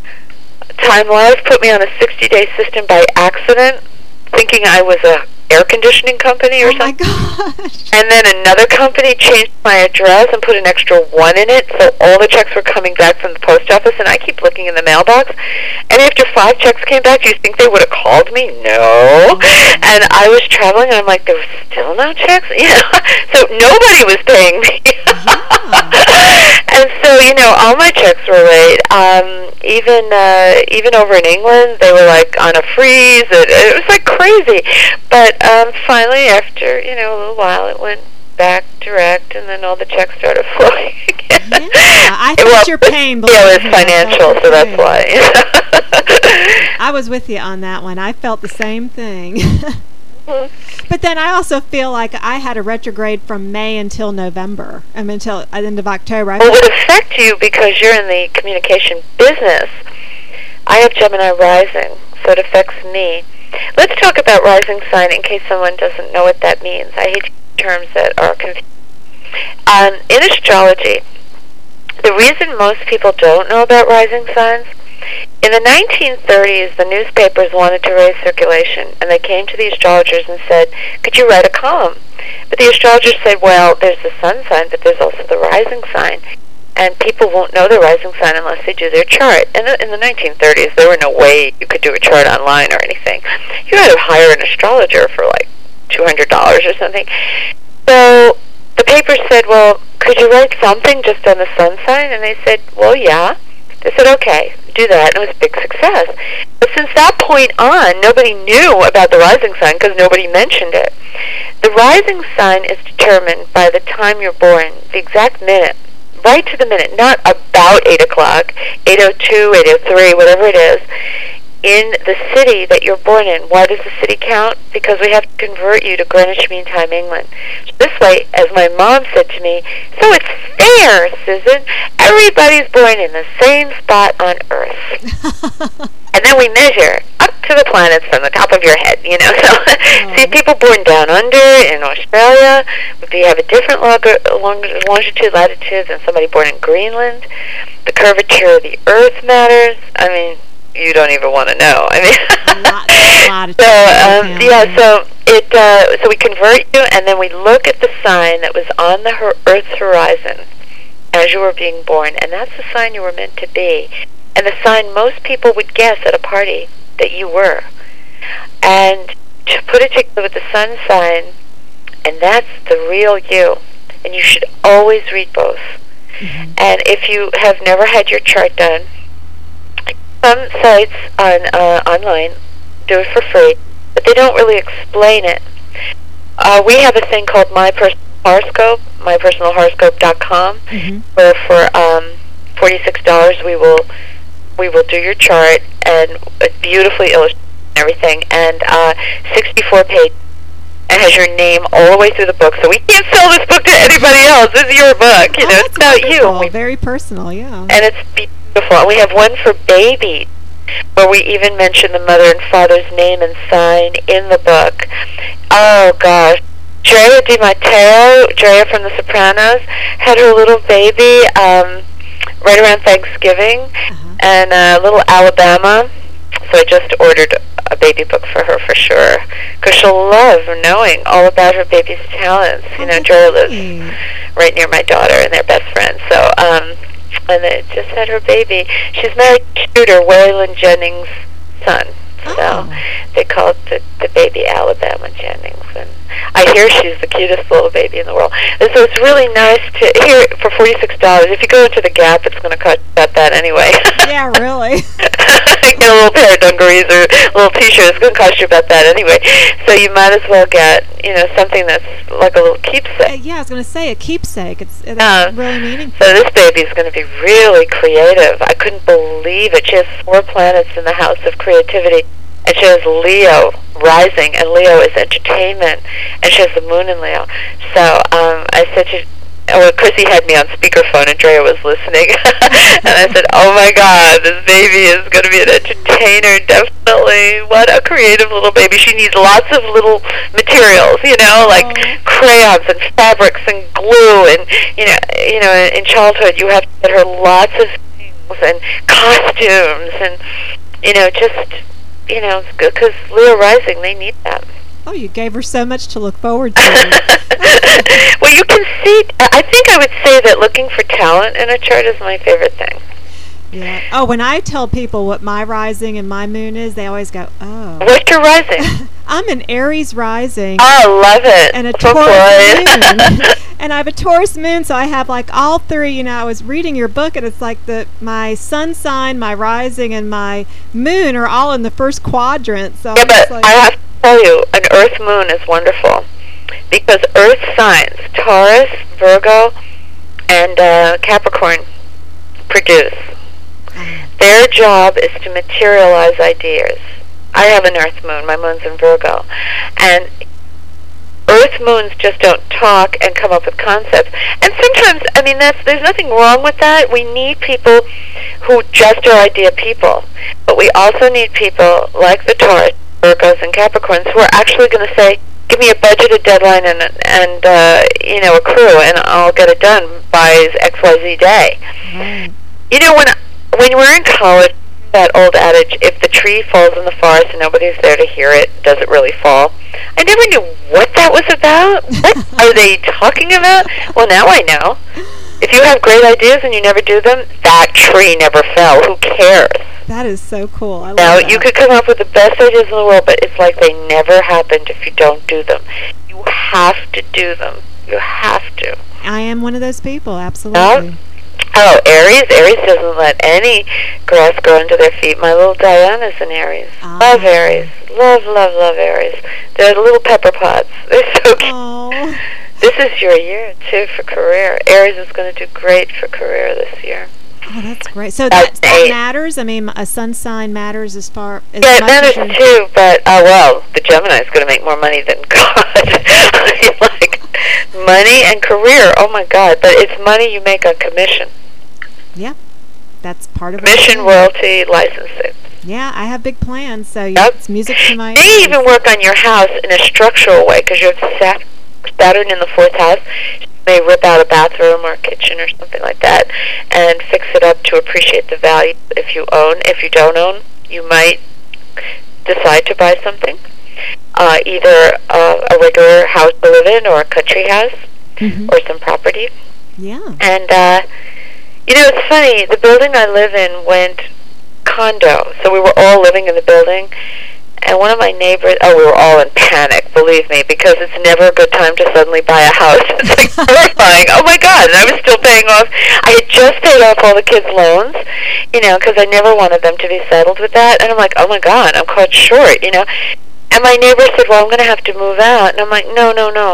Time Life put me on a 60-day system by accident, thinking I was a air conditioning company or something. Oh my gosh. And then another company changed my address and put an extra 1 in it, so all the checks were coming back from the post office, and I keep looking in the mailbox. And after 5 checks came back, do you think they would have called me? No. And I was traveling, and I'm like, there was still no checks? So nobody was paying me. And so, all my checks were late. Even over in England, they were like on a freeze. It was like crazy. But finally, after a little while, it went back direct, and then all the checks started flowing again. Yeah, I felt your pain. Yeah, it was financial, so that's why. I was with you on that one. I felt the same thing. But then I also feel like I had a retrograde from May until November. Until the end of October. Well, it would affect you because you're in the communication business. I have Gemini rising, so it affects me. Let's talk about rising sign in case someone doesn't know what that means. I hate terms that are confusing. In astrology, the reason most people don't know about rising signs, in the 1930s, the newspapers wanted to raise circulation, and they came to the astrologers and said, could you write a column? But the astrologers said, well, there's the sun sign, but there's also the rising sign, and people won't know the rising sign unless they do their chart. And in the 1930s, there were no way you could do a chart online or anything. You had to hire an astrologer for like $200 or something. So the paper said, well, could you write something just on the sun sign? And they said, well, yeah. They said, okay, do that, and it was a big success. But since that point on, nobody knew about the rising sign because nobody mentioned it. The rising sign is determined by the time you're born, the exact minute, right to the minute, not about 8 o'clock, 8:02, 8:03, whatever it is, in the city that you're born in. Why does the city count? Because we have to convert you to Greenwich Mean Time, England. So this way, as my mom said to me, so it's fair, Susan. Everybody's born in the same spot on Earth. And then we measure up to the planets from the top of your head, you know. So see, people born down under in Australia, if you have a different longitude, latitude than somebody born in Greenland. The curvature of the Earth matters. I mean, you don't even want to know. I mean, so we convert you, and then we look at the sign that was on the Earth's horizon as you were being born, and that's the sign you were meant to be, and the sign most people would guess at a party that you were. And to put it together with the sun sign, and that's the real you, and you should always read both. Mm-hmm. And if you have never had your chart done, some sites online do it for free, but they don't really explain it. We have a thing called My Personal Horoscope, mypersonalhoroscope.com, where for $46 we will do your chart, and it's beautifully illustrated and everything, and 64 pages. It has your name all the way through the book, so we can't sell this book to anybody else. This is your book, you know. It's about you. Very personal, yeah. And it's beautiful. We have one for babies, where we even mention the mother and father's name and sign in the book. Oh gosh, Drea Di Matteo, Drea from The Sopranos, had her little baby right around Thanksgiving, and little Alabama. So I just ordered a baby book for her for sure, because she'll love knowing all about her baby's talents. You know, Drea lives right near my daughter, and they're best friends. So, and they just had her baby. She's married to Shooter, Waylon Jennings' son. So they call it the baby Alabama Jennings, and I hear she's the cutest little baby in the world. And so it's really nice to hear for $46. If you go into the Gap, it's going to cost about that anyway. Yeah, really. Get a little pair of dungarees or a little T-shirt. It's going to cost you about that anyway. So you might as well get, you know, something that's like a little keepsake. Yeah, I was going to say a keepsake. It's really meaningful. So this baby's going to be really creative. I couldn't believe it. She has 4 planets in the house of creativity. And she has Leo rising, and Leo is entertainment, and she has the moon in Leo. So I said to, Chrissy had me on speakerphone, and Drea was listening, and I said, oh my God, this baby is going to be an entertainer, definitely. What a creative little baby. She needs lots of little materials, you know, like crayons and fabrics and glue, and you know, in childhood you have to get her lots of things and costumes, and you know, just. You know, because Leo rising, they need that. Oh, you gave her so much to look forward to. Well, you can see, I think I would say that looking for talent in a chart is my favorite thing. Yeah. Oh, when I tell people what my rising and my moon is, they always go, oh. What's your rising? I'm an Aries rising. Oh, I love it. And a Taurus moon. And I have a Taurus moon, so I have like all 3. You know, I was reading your book, and it's like my sun sign, my rising, and my moon are all in the first quadrant. So yeah, but I have to tell you, an Earth moon is wonderful, because Earth signs, Taurus, Virgo, and Capricorn, produce. Their job is to materialize ideas. I have an Earth moon. My moon's in Virgo. And Earth moons just don't talk and come up with concepts. And sometimes, I mean, there's nothing wrong with that. We need people who just are idea people. But we also need people like the Taurus, Virgos, and Capricorns who are actually going to say, give me a budget, a deadline, and you know, a crew, and I'll get it done by XYZ day. Right. You know, when we're in college, that old adage, if the tree falls in the forest and nobody's there to hear it, does it really fall? I never knew what that was about. What are they talking about? Well, now I know. If you have great ideas and you never do them, that tree never fell. Who cares? That is so cool. I love Now, that. you could come up with the best ideas in the world, but it's like they never happened if you don't do them. You have to do them. You have to. I am one of those people, absolutely. Oh, Aries. Aries doesn't let any grass grow under their feet. My little Diana's an Aries. Love Aries. Love, love, love Aries. They're little pepper pots. They're so cute. Oh. This is your year, too, for career. Aries is going to do great for career this year. Oh, that's great. So that matters? I mean, a sun sign matters as far as yeah, it much matters as too, but, well, the Gemini is going to make more money than God. I mean, like, money and career, oh my God. But it's money you make on commission. Yeah, that's part of Commission, royalty, licensing. Yeah, I have big plans, so Yep. it's music to my They ears. even work on your house in a structural way, because you have Saturn in the 4th house. They rip out a bathroom or a kitchen or something like that and fix it up to appreciate the value. If you own, if you don't own, you might decide to buy something, either a regular house to live in or a country house or some property. Yeah. And you know, it's funny, the building I live in went condo, so we were all living in the building. And one of my neighbors, we were all in panic, believe me, because it's never a good time to suddenly buy a house. It's like terrifying. Oh my God, and I was still paying off. I had just paid off all the kids' loans, you know, because I never wanted them to be settled with that. And I'm like, oh my God, I'm caught short, you know. And my neighbor said, well, I'm going to have to move out. And I'm like, no,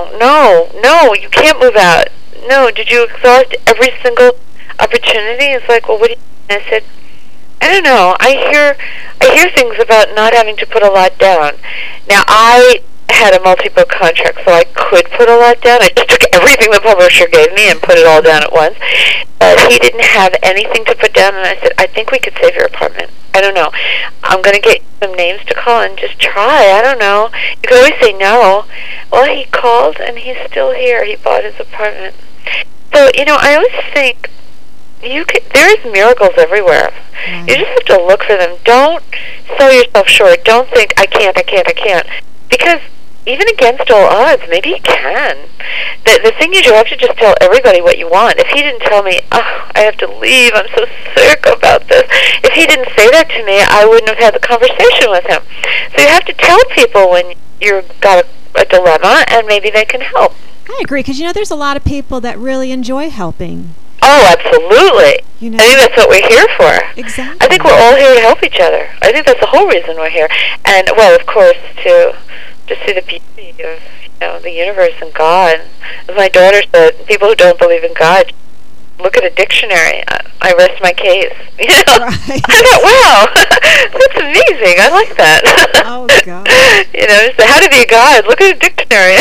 you can't move out. No, did you exhaust every single opportunity? It's like, well, what do you mean? I said, I don't know. I hear things about not having to put a lot down. Now, I had a multi-book contract, so I could put a lot down. I just took everything the publisher gave me and put it all down at once. But he didn't have anything to put down, and I said, I think we could save your apartment. I don't know. I'm going to get some names to call and just try. I don't know. You could always say no. Well, he called, and he's still here. He bought his apartment. So, you know, I always think, there's miracles everywhere. Right. You just have to look for them. Don't sell yourself short. Don't think, I can't. Because even against all odds, maybe you can. The thing is, you have to just tell everybody what you want. If he didn't tell me, I have to leave, I'm so sick about this. If he didn't say that to me, I wouldn't have had the conversation with him. So you have to tell people when you've got a dilemma, and maybe they can help. I agree, because, you know, there's a lot of people that really enjoy helping. Oh, absolutely. You know, I think that's what we're here for. Exactly. I think we're all here to help each other. I think that's the whole reason we're here. And, well, of course, to see the beauty of, you know, the universe and God. As my daughter said, people who don't believe in God, look at a dictionary. I rest my case. You know? Right. I thought, wow, that's amazing. I like that. Oh, God. You know, so how to be a God? Look at a dictionary.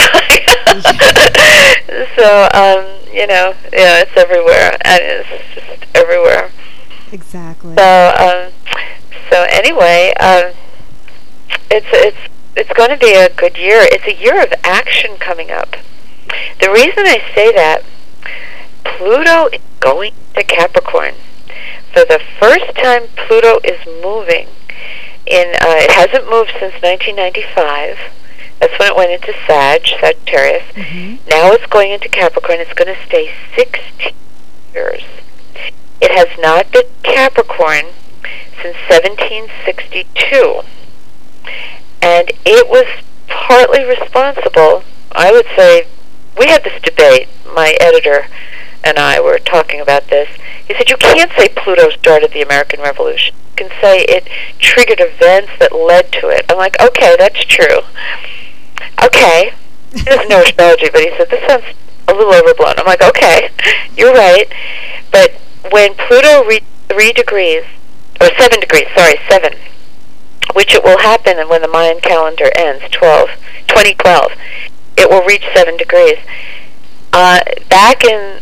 So, you know, yeah, it's everywhere, and it's just everywhere. Exactly. So anyway, it's going to be a good year. It's a year of action coming up. The reason I say that, Pluto is going to Capricorn. For the first time, Pluto is moving. It hasn't moved since 1995. That's when it went into Sagittarius. Now it's going into Capricorn. It's going to stay 16 years. It has not been Capricorn since 1762. And it was partly responsible, I would say. We had this debate. My editor and I were talking about this. He said, you can't say Pluto started the American Revolution. You can say it triggered events that led to it. I'm like, okay, that's true. Okay. He doesn't know astrology, but he said, this sounds a little overblown. I'm like, okay, you're right. But when Pluto reached 7 degrees, which it will happen when the Mayan calendar ends, 2012, it will reach 7 degrees. Back in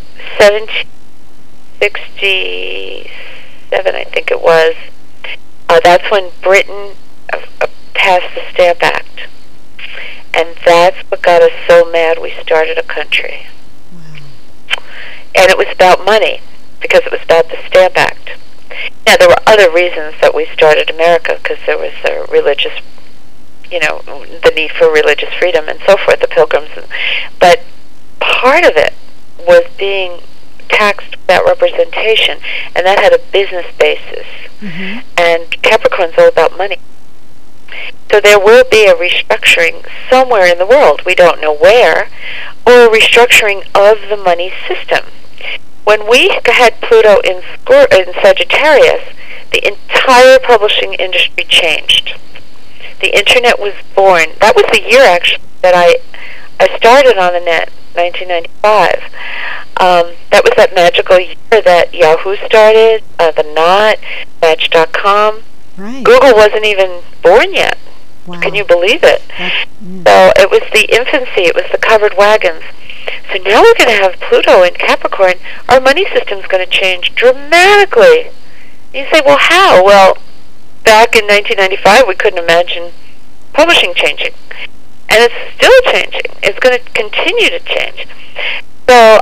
1767, I think it was, that's when Britain passed the Stamp Act. And that's what got us so mad we started a country. Wow. And it was about money, because it was about the Stamp Act. Now, there were other reasons that we started America, because there was a religious, the need for religious freedom and so forth, the Pilgrims. But part of it was being taxed without representation, and that had a business basis. Mm-hmm. And Capricorn's all about money. So there will be a restructuring somewhere in the world, we don't know where, or a restructuring of the money system. When we had Pluto in Sagittarius, the entire publishing industry changed. The internet was born. That was the year, actually, that I started on the net, 1995. That was that magical year that Yahoo started, the Knot, Match.com. Right. Google wasn't even born yet. Wow. Can you believe it? So it was the infancy. It was the covered wagons. So now we're going to have Pluto in Capricorn. Our money system's going to change dramatically. You say, well, how? Well, back in 1995, we couldn't imagine publishing changing. And it's still changing. It's going to continue to change. So,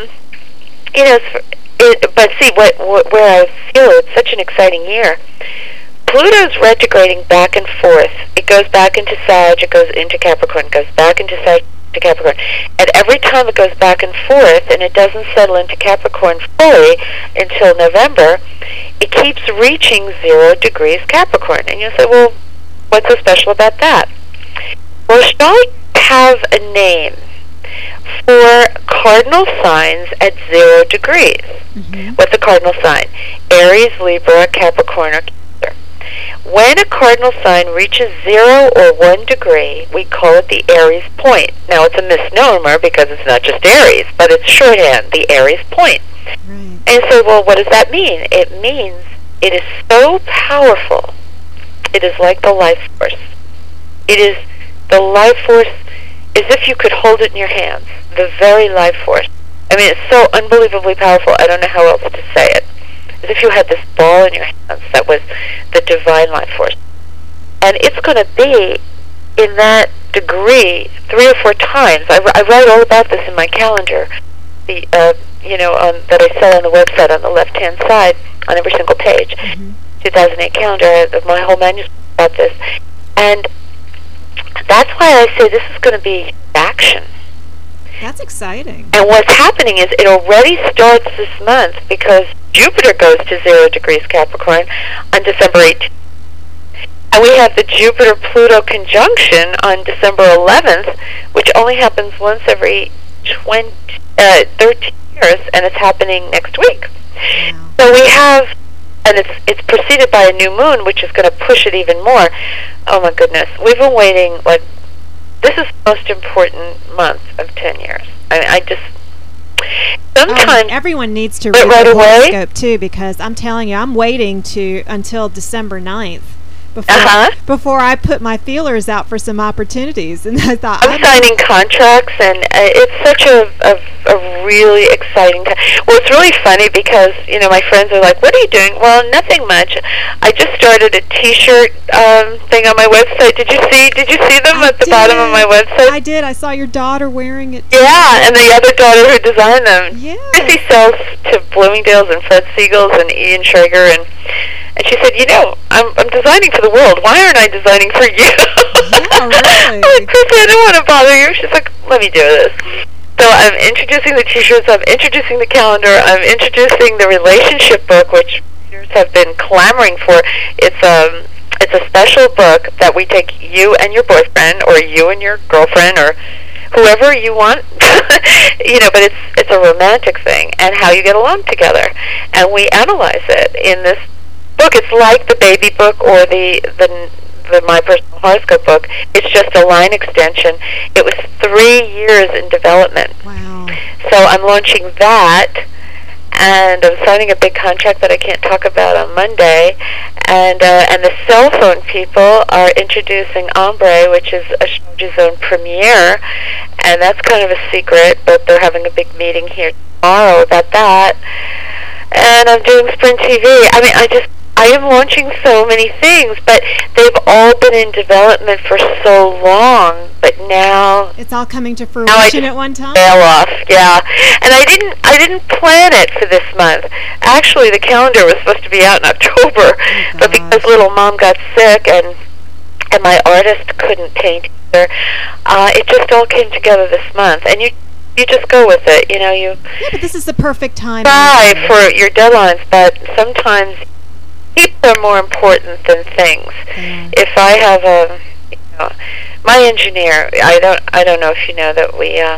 but see, where I feel it's such an exciting year, Pluto's retrograding back and forth. It goes back into Sag, it goes into Capricorn, goes back into Sag, to Capricorn. And every time it goes back and forth, and it doesn't settle into Capricorn fully until November, it keeps reaching 0 degrees Capricorn. And you'll say, well, what's so special about that? Well, astrology have a name for cardinal signs at 0 degrees. Mm-hmm. What's a cardinal sign? Aries, Libra, Capricorn, or Cancer. When a cardinal sign reaches 0 or 1 degree, we call it the Aries point. Now, it's a misnomer because it's not just Aries, but it's shorthand, the Aries point. Right. And you say, well, what does that mean? It means it is so powerful. It is like the life force. It is the life force as if you could hold it in your hands, the very life force. I mean, it's so unbelievably powerful, I don't know how else to say it. As if you had this ball in your hands that was the divine life force. And it's going to be in that degree 3 or 4 times. I write all about this in my calendar, that I sell on the website on the left-hand side on every single page. Mm-hmm. 2008 calendar, my whole manuscript about this. And that's why I say this is going to be action. That's exciting. And what's happening is it already starts this month because Jupiter goes to 0 degrees Capricorn on December 18th. And we have the Jupiter-Pluto conjunction on December 11th, which only happens once every 13 years, and it's happening next week. Wow. So we have, and it's preceded by a new moon, which is going to push it even more. Oh my goodness. We've been waiting, this is the most important month of 10 years. I just, sometimes... everyone needs to read the horoscope, too, because I'm telling you, I'm waiting until December 9th before I put my feelers out for some opportunities. And I thought... I'm signing contracts, and it's such a really exciting time. Well, it's really funny because, my friends are like, what are you doing? Well, nothing much. I just started a T-shirt thing on my website. Did you see them at the bottom of my website? I did. I saw your daughter wearing it. Yeah, and the other daughter who designed them. Yeah. She sells to Bloomingdale's and Fred Siegels and Ian Schrager, and she said, I'm designing for the world. Why aren't I designing for you? Yeah, really. I'm like, Chrissy, I don't want to bother you. She's like, let me do this. So I'm introducing the T-shirts, I'm introducing the calendar, I'm introducing the relationship book, which readers have been clamoring for. It's a special book that we take you and your boyfriend, or you and your girlfriend, or whoever you want, but it's a romantic thing, and how you get along together. And we analyze it in this book. It's like the baby book or the My Personal Horoscope book. It's just a line extension. It was 3 years in development. Wow. So I'm launching that, and I'm signing a big contract that I can't talk about on Monday. And the cell phone people are introducing Ombre, which is Astrology Zone premiere, and that's kind of a secret, but they're having a big meeting here tomorrow about that. And I'm doing Sprint TV. I mean, I am launching so many things, but they've all been in development for so long. But now it's all coming to fruition at one time. Bail off, yeah. And I didn't plan it for this month. Actually, the calendar was supposed to be out in October, but because little mom got sick and my artist couldn't paint either, it just all came together this month. And you just go with it, you know. Yeah, but this is the perfect time. Try for your deadlines, but sometimes people are more important than things. If I have my engineer, I don't know if you know that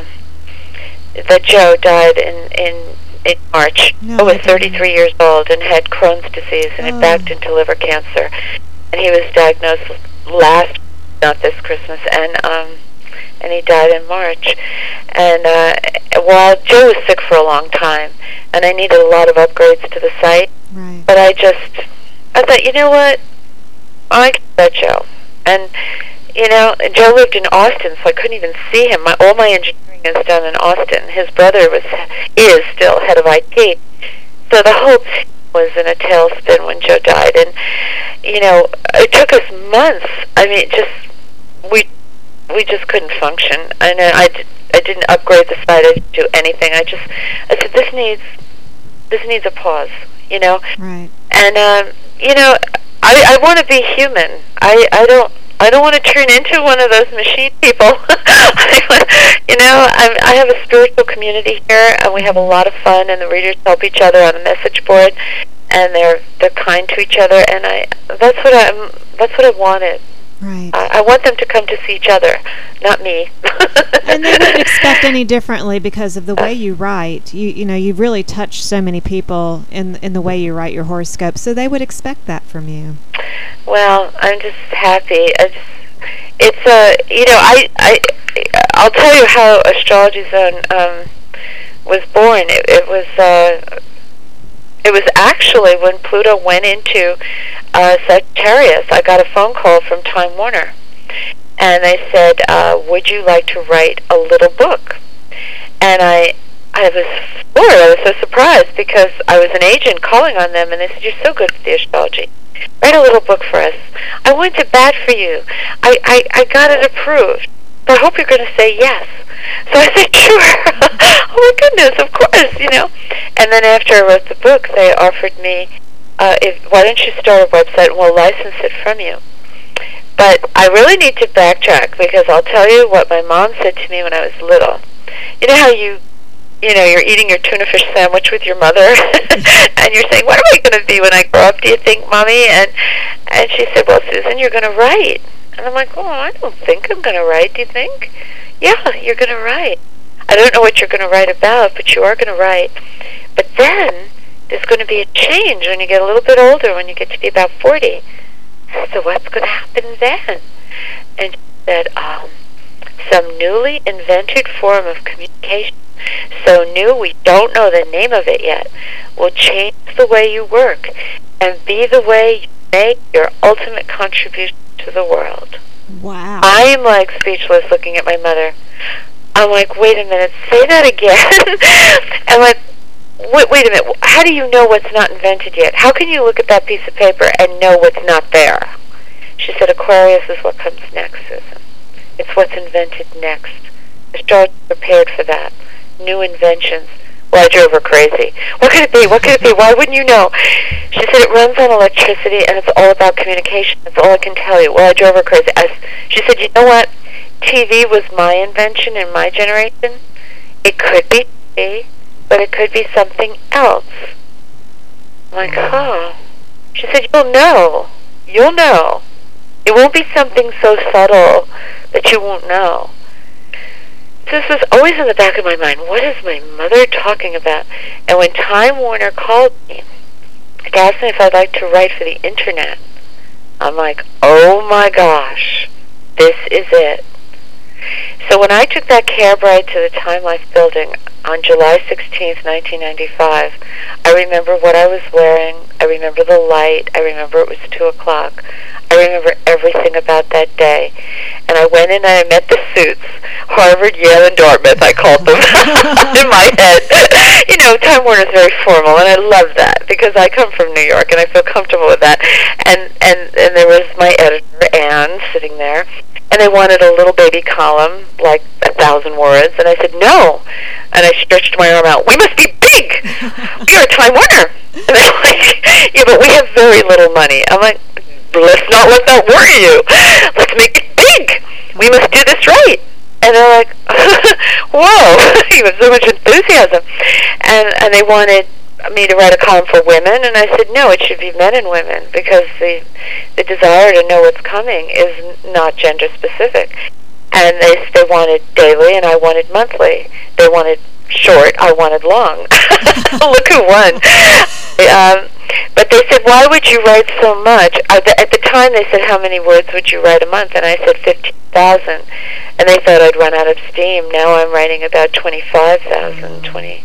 that Joe died in March. No, He was 33 years old and had Crohn's disease and had backed into liver cancer, and he was diagnosed not this Christmas, and he died in March. And while Joe was sick for a long time, and I needed a lot of upgrades to the site, but I thought, you know what, I can bet Joe. And, you know, Joe lived in Austin, so I couldn't even see him. All my engineering is done in Austin. His brother is still head of IT. So the whole team was in a tailspin when Joe died. And, you know, it took us months. I mean, we just couldn't function. And I didn't upgrade the site. I didn't do anything. I said, this needs a pause, you know? Right. And, you know, I want to be human. I don't want to turn into one of those machine people. You know, I have a spiritual community here, and we have a lot of fun, and the readers help each other on the message board, and they're kind to each other, and that's what I wanted. Right. I want them to come to see each other, not me. And they wouldn't expect any differently because of the way you write. You know, you really touch so many people in the way you write your horoscope, so they would expect that from you. Well, I'm just happy. It's you know, I'll tell you how Astrology Zone was born. It was actually when Pluto went into Sagittarius. I got a phone call from Time Warner, and they said, would you like to write a little book? And I was floored. I was so surprised because I was an agent calling on them, and they said, you're so good with the astrology. Write a little book for us. I went to bat for you. I got it approved. So I hope you're going to say yes. So I said, sure. Oh my goodness, of course, you know. And then after I wrote the book, they offered me, why don't you start a website and we'll license it from you. But I really need to backtrack because I'll tell you what my mom said to me when I was little. You know how you know, you're eating your tuna fish sandwich with your mother, and you're saying, what am I going to be when I grow up, do you think, Mommy? And she said, well, Susan, you're going to write. And I'm like, oh, I don't think I'm going to write, do you think? Yeah, you're going to write. I don't know what you're going to write about, but you are going to write. But then there's going to be a change when you get a little bit older, when you get to be about 40. So what's going to happen then? And she said, some newly invented form of communication, so new we don't know the name of it yet, will change the way you work and be the way you make your ultimate contribution to the world. Wow. I am like speechless looking at my mother. I'm like, wait a minute, say that again. I'm like, wait a minute, how do you know what's not invented yet? How can you look at that piece of paper and know what's not there? She said, Aquarius is what comes next, Susan. It's what's invented next. Astrology prepared for that. New inventions. Well, I drove her crazy. What could it be? What could it be? Why wouldn't you know? She said it runs on electricity and it's all about communication. That's all I can tell you. Well, I drove her crazy. She said, you know what? TV was my invention in my generation. It could be TV, but it could be something else. I'm like, oh. She said, you'll know. You'll know. It won't be something so subtle that you won't know. So this was always in the back of my mind. What is my mother talking about? And when Time Warner called me to ask me if I'd like to write for the internet, I'm like, oh my gosh, this is it. So when I took that cab ride to the Time Life building on July 16th, 1995, I remember what I was wearing. I remember the light. I remember it was 2 o'clock. I remember everything about that day. And I went in and I met the suits, Harvard, Yale, and Dartmouth, I called them, in my head. You Time Warner is very formal, and I love that because I come from New York and I feel comfortable with that. And there was my editor, Anne, sitting there, and they wanted a little baby column, like 1,000 words, and I said no. And I stretched my arm out. We must be big. We are Time Warner. And they're like, yeah, but we have very little money. I'm like, let's not let that worry you. Let's make it big. We must do this right. And they're like, whoa, you have so much enthusiasm. And they wanted me to write a column for women, and I said, no, it should be men and women, because the desire to know what's coming is not gender specific. And they wanted daily, and I wanted monthly. They wanted short, I wanted long. Look who won. But they said, why would you write so much? At the time, they said, how many words would you write a month? And I said 15,000. And they thought I'd run out of steam. Now I'm writing about 25,000,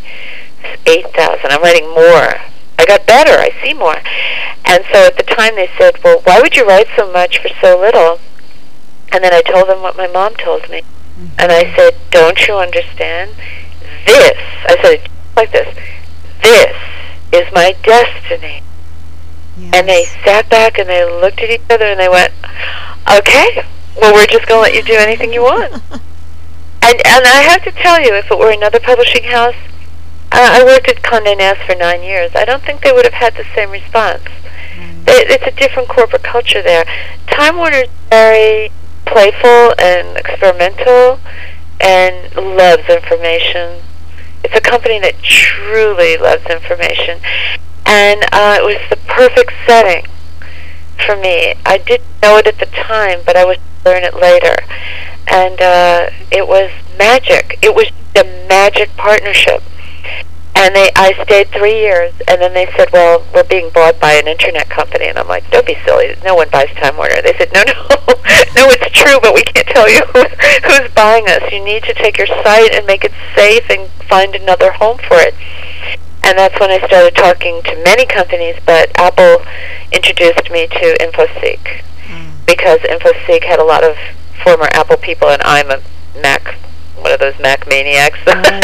28,000. I'm writing more. I got better. I see more. And so at the time, they said, well, why would you write so much for so little? And then I told them what my mom told me. And I said, don't you understand? This, I said it like this, this is my destiny. Yes. And they sat back and they looked at each other and they went, okay, well, we're just going to let you do anything you want. And I have to tell you, if it were another publishing house, I worked at Condé Nast for 9 years, I don't think they would have had the same response. It's a different corporate culture there. Time Warner is very playful and experimental and loves information. It's a company that truly loves information. And it was the perfect setting for me. I didn't know it at the time, but I would learn it later. And it was magic. It was a magic partnership. And I stayed 3 years, and then they said, well, we're being bought by an internet company. And I'm like, don't be silly. No one buys Time Warner. They said, no, no, it's true, but we can't tell you who's buying us. You need to take your site and make it safe and find another home for it. And that's when I started talking to many companies, but Apple introduced me to InfoSeek, because InfoSeek had a lot of former Apple people, and I'm a Mac, one of those Mac maniacs.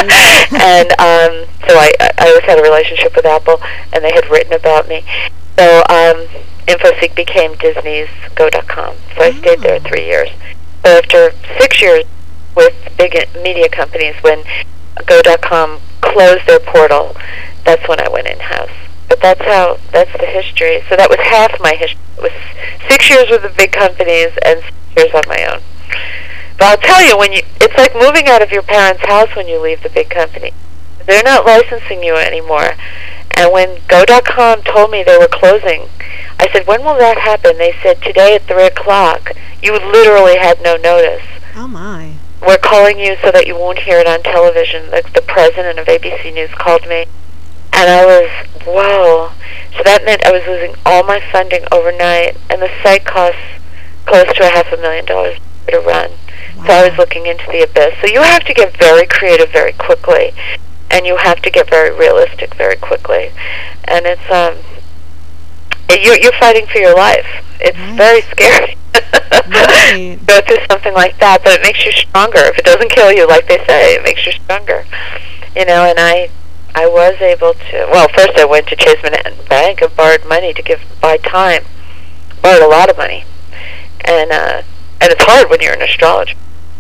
And so I always had a relationship with Apple, and they had written about me. So InfoSeek became Disney's Go.com. So I stayed there 3 years. So after 6 years with big media companies, when Go.com closed their portal, that's when I went in-house. But that's the history. So that was half my history. It was 6 years with the big companies and 6 years on my own. But I'll tell you, it's like moving out of your parents' house when you leave the big company. They're not licensing you anymore. And when Go.com told me they were closing, I said, when will that happen? They said, today at 3 o'clock. You literally had no notice. Oh, my. We're calling you so that you won't hear it on television. The president of ABC News called me. And I was, whoa. So that meant I was losing all my funding overnight. And the site costs close to $500,000 to run. Wow. So I was looking into the abyss. So you have to get very creative very quickly. And you have to get very realistic very quickly. And it's, you're fighting for your life. It's very scary. Right. Go through something like that, but it makes you stronger. If it doesn't kill you, like they say, it makes you stronger. And I was able to, well, first I went to Chase Manhattan Bank and borrowed money to buy time. Borrowed a lot of money. And it's hard when you're an astrologer.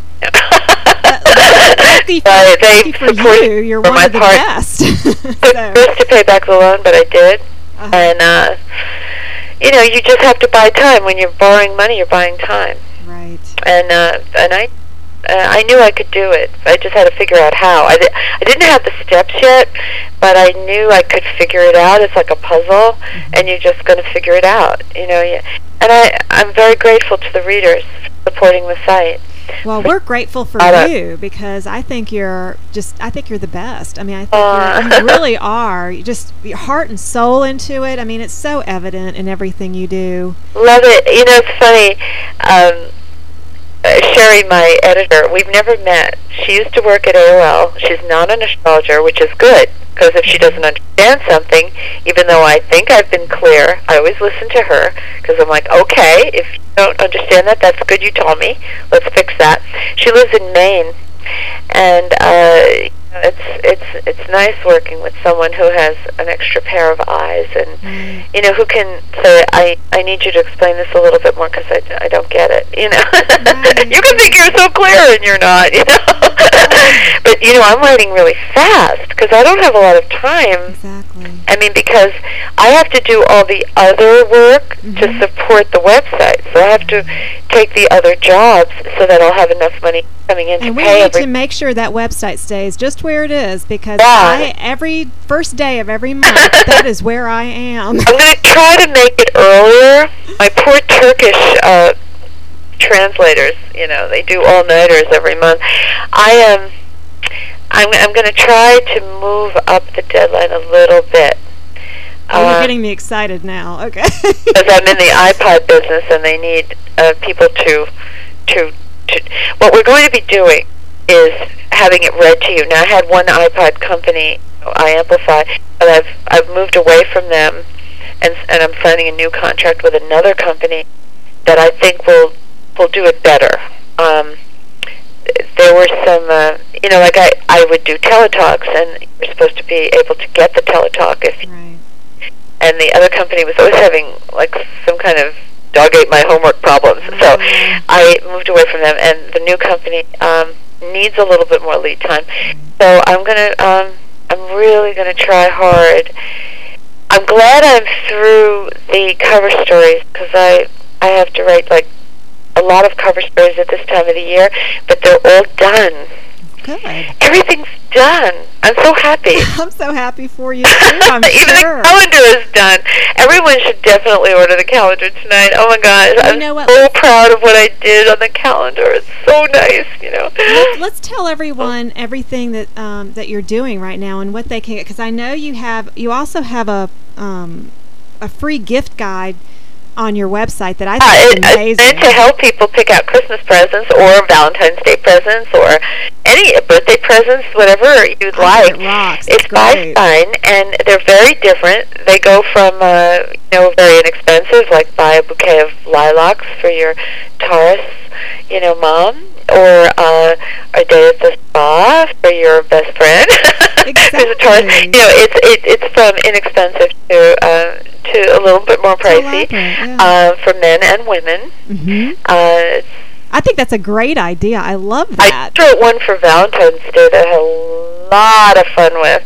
Lucky for you, you're one of the best. First to pay back the loan, but I did. And you just have to buy time. When you're borrowing money, you're buying time. Right. And I knew I could do it. I just had to figure out how. I didn't have the steps yet, but I knew I could figure it out. It's like a puzzle, and you're just going to figure it out. And I'm very grateful to the readers for supporting the site. Well, we're grateful for you, because I think you're the best. I mean, I think you really are. You just your heart and soul into it. I mean, it's so evident in everything you do. Love it. It's funny. Sherry, my editor, we've never met. She used to work at AOL. She's not an astrologer, which is good, because if she doesn't understand something, even though I think I've been clear, I always listen to her, because I'm like, okay, if you don't understand that, that's good you told me. Let's fix that. She lives in Maine, and it's nice working with someone who has an extra pair of eyes, and you know, who can say, I need you to explain this a little bit more because I don't get it. You know, you can think you're so clear and you're not. You know, but you know, I'm writing really fast because I don't have a lot of time. Exactly. I mean, because I have to do all the other work to support the website, so I have to take the other jobs so that I'll have enough money coming in and to we pay need to make sure that website stays just where it is, because every first day of every month, that is where I am. I'm going to try to make it earlier. My poor Turkish translators, you know, they do all-nighters every month. I'm going to try to move up the deadline a little bit. You're getting me excited now. Okay. Because I'm in the iPod business, and they need people to. What we're going to be doing is having it read to you. Now, I had one iPod company, iAmplify, but I've moved away from them, and I'm signing a new contract with another company that I think will do it better. There were some, you know, like I would do teletalks, and you're supposed to be able to get the teletalk if. Right. And the other company was always having like some kind of dog ate my homework problems. So I moved away from them, and the new company needs a little bit more lead time. So I'm really gonna try hard. I'm glad I'm through the cover stories, because I have to write like a lot of cover stories at this time of the year, but they're all done. Good. Everything's done. I'm so happy. I'm so happy for you too. I'm Even sure. the calendar is done. Everyone should definitely order the calendar tonight. Oh my gosh, I'm so proud of what I did on the calendar. It's so nice, you know. Let's tell everyone everything that that you're doing right now and what they can get, because I know you also have a free gift guide on your website that I think is amazing. It's to help people pick out Christmas presents or Valentine's Day presents or any birthday presents, whatever you'd like. It rocks. It's by Stein, and they're very different. They go from, you know, very inexpensive, like buy a bouquet of lilacs for your Taurus, you know, mom, or a day at the spa for your best friend. Exactly. Who's a Taurus. You know, it's from inexpensive to a little bit more pricey, for men and women. I think that's a great idea. I love that. I wrote one for Valentine's Day that I had a lot of fun with.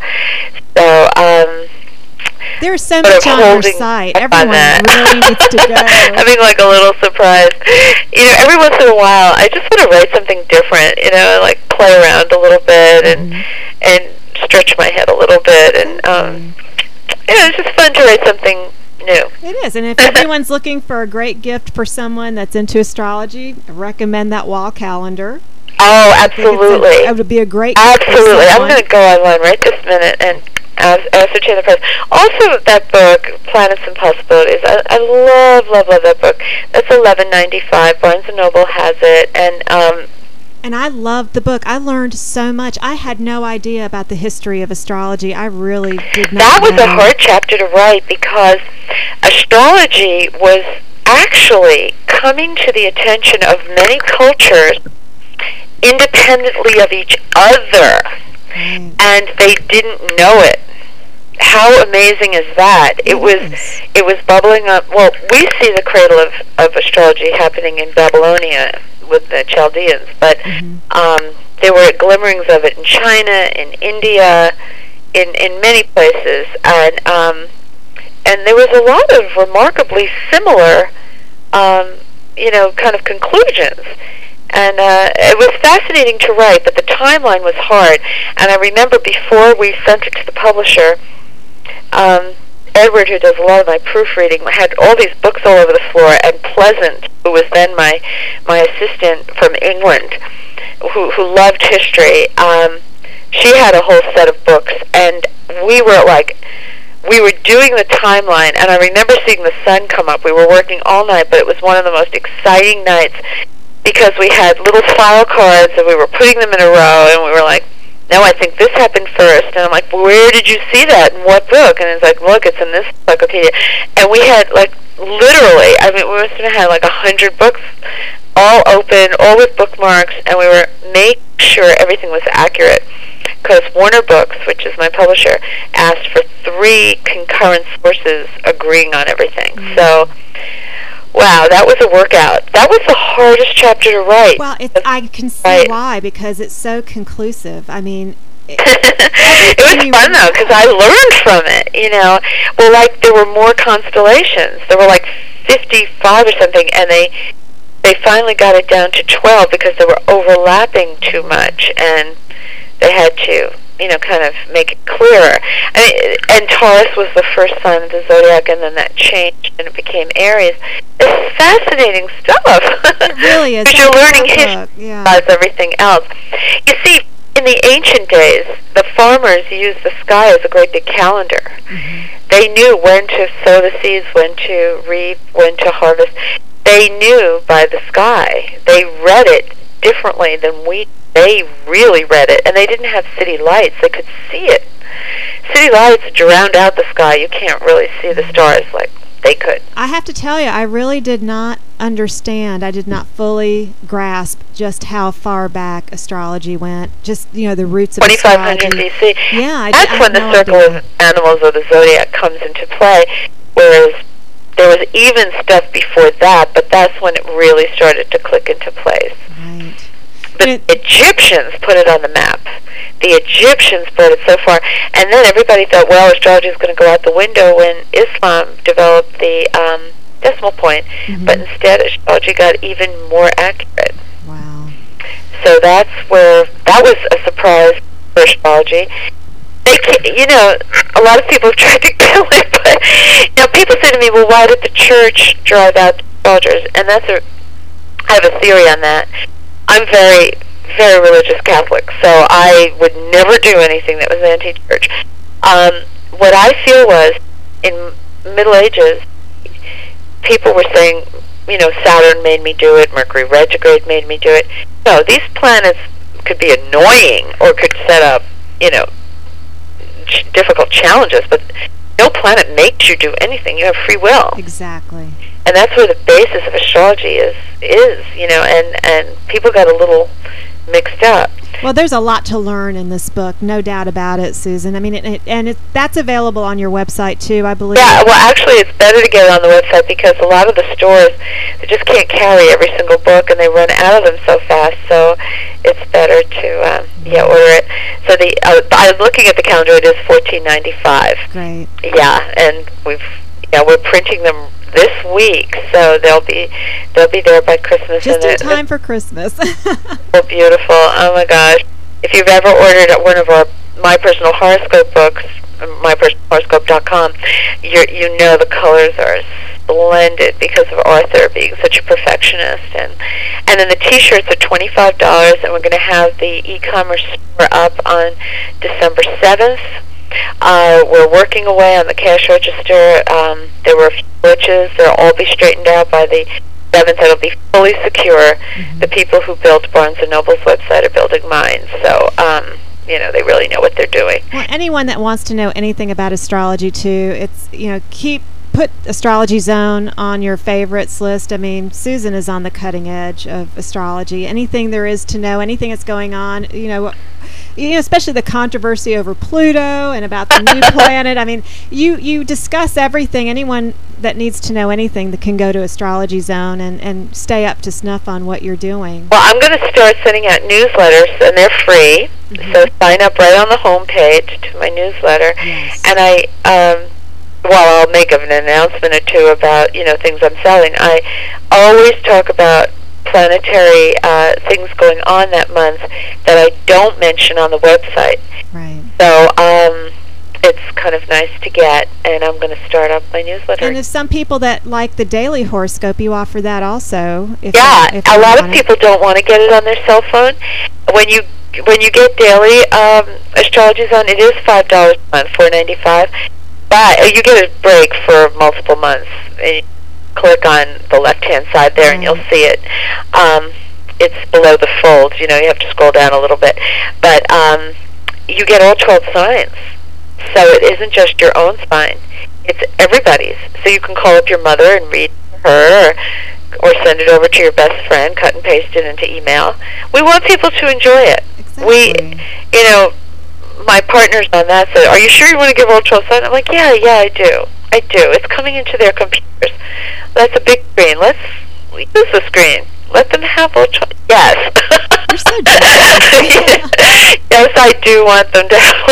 So, there's so much on our site. Everyone really needs to go. Having like a little surprise. You know, every once in a while, I just want to write something different. You know, like play around a little bit and stretch my head a little bit, and you know, it's just fun to write something new. It is, and if everyone's looking for a great gift for someone that's into astrology, I recommend that wall calendar. Oh, absolutely. It would be a great gift. Absolutely. I'm going to go online right this minute and ascertain the price. Also, that book, Planets and Possibilities, I love that book. That's $11.95. Barnes & Noble has it, and I loved the book. I learned so much. I had no idea about the history of astrology. I really did not. That was a hard chapter to write, because astrology was actually coming to the attention of many cultures independently of each other, and they didn't know it. How amazing is that? It was bubbling up. Well, we see the cradle of astrology happening in Babylonia with the Chaldeans, but there were glimmerings of it in China, in India, in many places, and there was a lot of remarkably similar, you know, kind of conclusions. And it was fascinating to write, but the timeline was hard. And I remember before we sent it to the publisher, Edward, who does a lot of my proofreading, had all these books all over the floor, and Pleasant, who was then my assistant from England, who loved history, she had a whole set of books, and we were doing the timeline, and I remember seeing the sun come up. We were working all night, but it was one of the most exciting nights, because we had little file cards, and we were putting them in a row, and we were like, no, I think this happened first. And I'm like, where did you see that? In what book? And it's like, look, it's in this encyclopedia. And we had, like, literally, I mean, we must have had like 100 books, all open, all with bookmarks, and we were making sure everything was accurate. because Warner Books, which is my publisher, asked for 3 concurrent sources agreeing on everything. So, wow, that was a workout. That was the hardest chapter to write. Well, I can see why, because it's so conclusive. I mean, it was fun though, because I learned from it. Well, like there were more constellations. There were like 55 or something, and they finally got it down to 12 because they were overlapping too much, and they had to, kind of make it clearer. And Taurus was the first sign of the zodiac, and then that changed, and it became Aries. It's fascinating stuff. It really is. Because you're learning history as everything else. You see, in the ancient days, the farmers used the sky as a great big calendar. They knew when to sow the seeds, when to reap, when to harvest. They knew by the sky. They read it differently than we. They really read it, and they didn't have city lights. They could see it. City lights drowned out the sky. You can't really see the stars like they could. I have to tell you, I really did not understand. I did not fully grasp just how far back astrology went. Just, the roots of 2500 astrology. BC. Yeah, that's when the circle of animals of the zodiac comes into play, whereas there was even stuff before that, but that's when it really started to click into place. Right. The Egyptians put it on the map. The Egyptians brought it so far, and then everybody thought, well, astrology is going to go out the window when Islam developed the decimal point, but instead astrology got even more accurate. Wow. So that was a surprise for astrology. A lot of people have tried to kill it, but people say to me, well, why did the church drive out the astrologers? And I have a theory on that. I'm very, very religious Catholic, so I would never do anything that was anti-church. What I feel was, in Middle Ages, people were saying, Saturn made me do it, Mercury retrograde made me do it. No, these planets could be annoying or could set up, difficult challenges, but no planet makes you do anything. You have free will. Exactly. And that's where the basis of astrology is, and people got a little mixed up. Well, there's a lot to learn in this book, no doubt about it, Susan. I mean, that's available on your website too, I believe. Yeah, well, actually, it's better to get it on the website because a lot of the stores, they just can't carry every single book, and they run out of them so fast. So it's better to order it. So I was looking at the calendar; it is $14.95. Great. Yeah, and we're printing them this week, so they'll be there by Christmas. Just in time for Christmas. Oh, beautiful! Oh my gosh! If you've ever ordered one of my personal horoscope books, mypersonalhoroscope.com, you know the colors are splendid because of Arthur being such a perfectionist, and then the T-shirts are $25, and we're going to have the e-commerce store up on December 7th. We're working away on the cash register. There were a few glitches. They'll all be straightened out by the 7th. It'll be fully secure. The people who built Barnes & Noble's website are building mine. So, they really know what they're doing. Well, anyone that wants to know anything about astrology, too, it's, put Astrology Zone on your favorites list. I mean, Susan is on the cutting edge of astrology. Anything there is to know, anything that's going on, especially the controversy over Pluto and about the new planet. I mean, you discuss everything. Anyone that needs to know anything that can go to Astrology Zone and stay up to snuff on what you're doing. Well, I'm going to start sending out newsletters, and they're free. So sign up right on the home page to my newsletter. Yes. And I'll make an announcement or two about, things I'm selling. I always talk about planetary things going on that month that I don't mention on the website. Right. So it's kind of nice to get, and I'm going to start up my newsletter. And if some people that like the daily horoscope, you offer that also. A lot of people don't want to get it on their cell phone. When you get daily Astrology Zone, it is $5 a month, $4.95. But you get a break for multiple months. And you click on the left-hand side there, and you'll see it. It's below the fold. You have to scroll down a little bit. But you get all 12 signs. So it isn't just your own sign. It's everybody's. So you can call up your mother and read her, or send it over to your best friend, cut and paste it into email. We want people to enjoy it. Exactly. my partners on that said, "Are you sure you want to give Ultra Sun?" I'm like, "Yeah, I do. It's coming into their computers. That's a big screen. Let's use the screen. Let them have Ultra." Yes. You're so generous. Yes, I do want them to have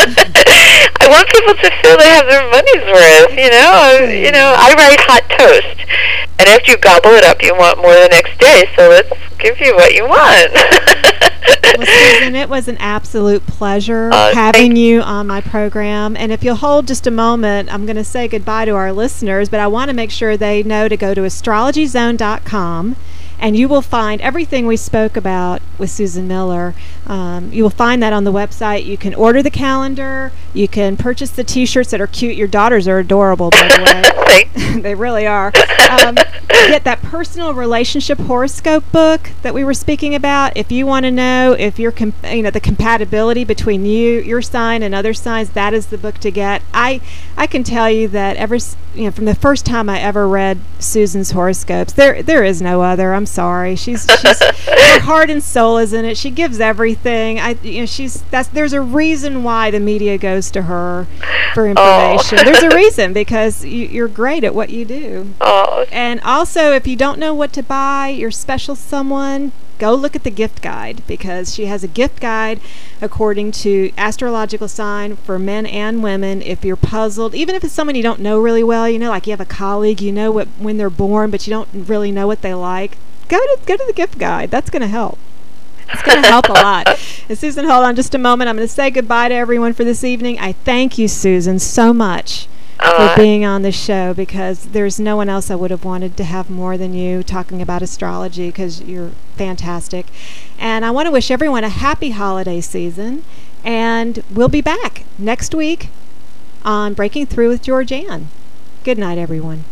I want people to feel they have their money's worth, you know. I write hot toast. And after you gobble it up, you want more the next day, so let's give you what you want. Well, Susan, it was an absolute pleasure having you on my program. And if you'll hold just a moment, I'm going to say goodbye to our listeners, but I want to make sure they know to go to astrologyzone.com. And you will find everything we spoke about with Susan Miller. You will find that on the website. You can order the calendar. You can purchase the T-shirts that are cute. Your daughters are adorable, by the way. They really are. Get that personal relationship horoscope book that we were speaking about. If you want to know if you're, the compatibility between your sign and other signs, that is the book to get. I can tell you that from the first time I ever read Susan's horoscopes, there is no other. I'm sorry. She's her heart and soul is in it. She gives everything. There's a reason why the media goes to her for information. Oh. There's a reason, because you're great at what you do. Oh. And also, if you don't know what to buy, your special someone, go look at the gift guide, because she has a gift guide according to astrological sign for men and women. If you're puzzled, even if it's someone you don't know really well, like you have a colleague, when they're born, but you don't really know what they like, go to the gift guide. That's going to help. It's going to help a lot. And Susan, hold on just a moment. I'm going to say goodbye to everyone for this evening. I thank you, Susan, so much for being on the show, because there's no one else I would have wanted to have more than you talking about astrology, because you're fantastic. And I want to wish everyone a happy holiday season, and we'll be back next week on Breaking Through with Georgianne. Good night, everyone.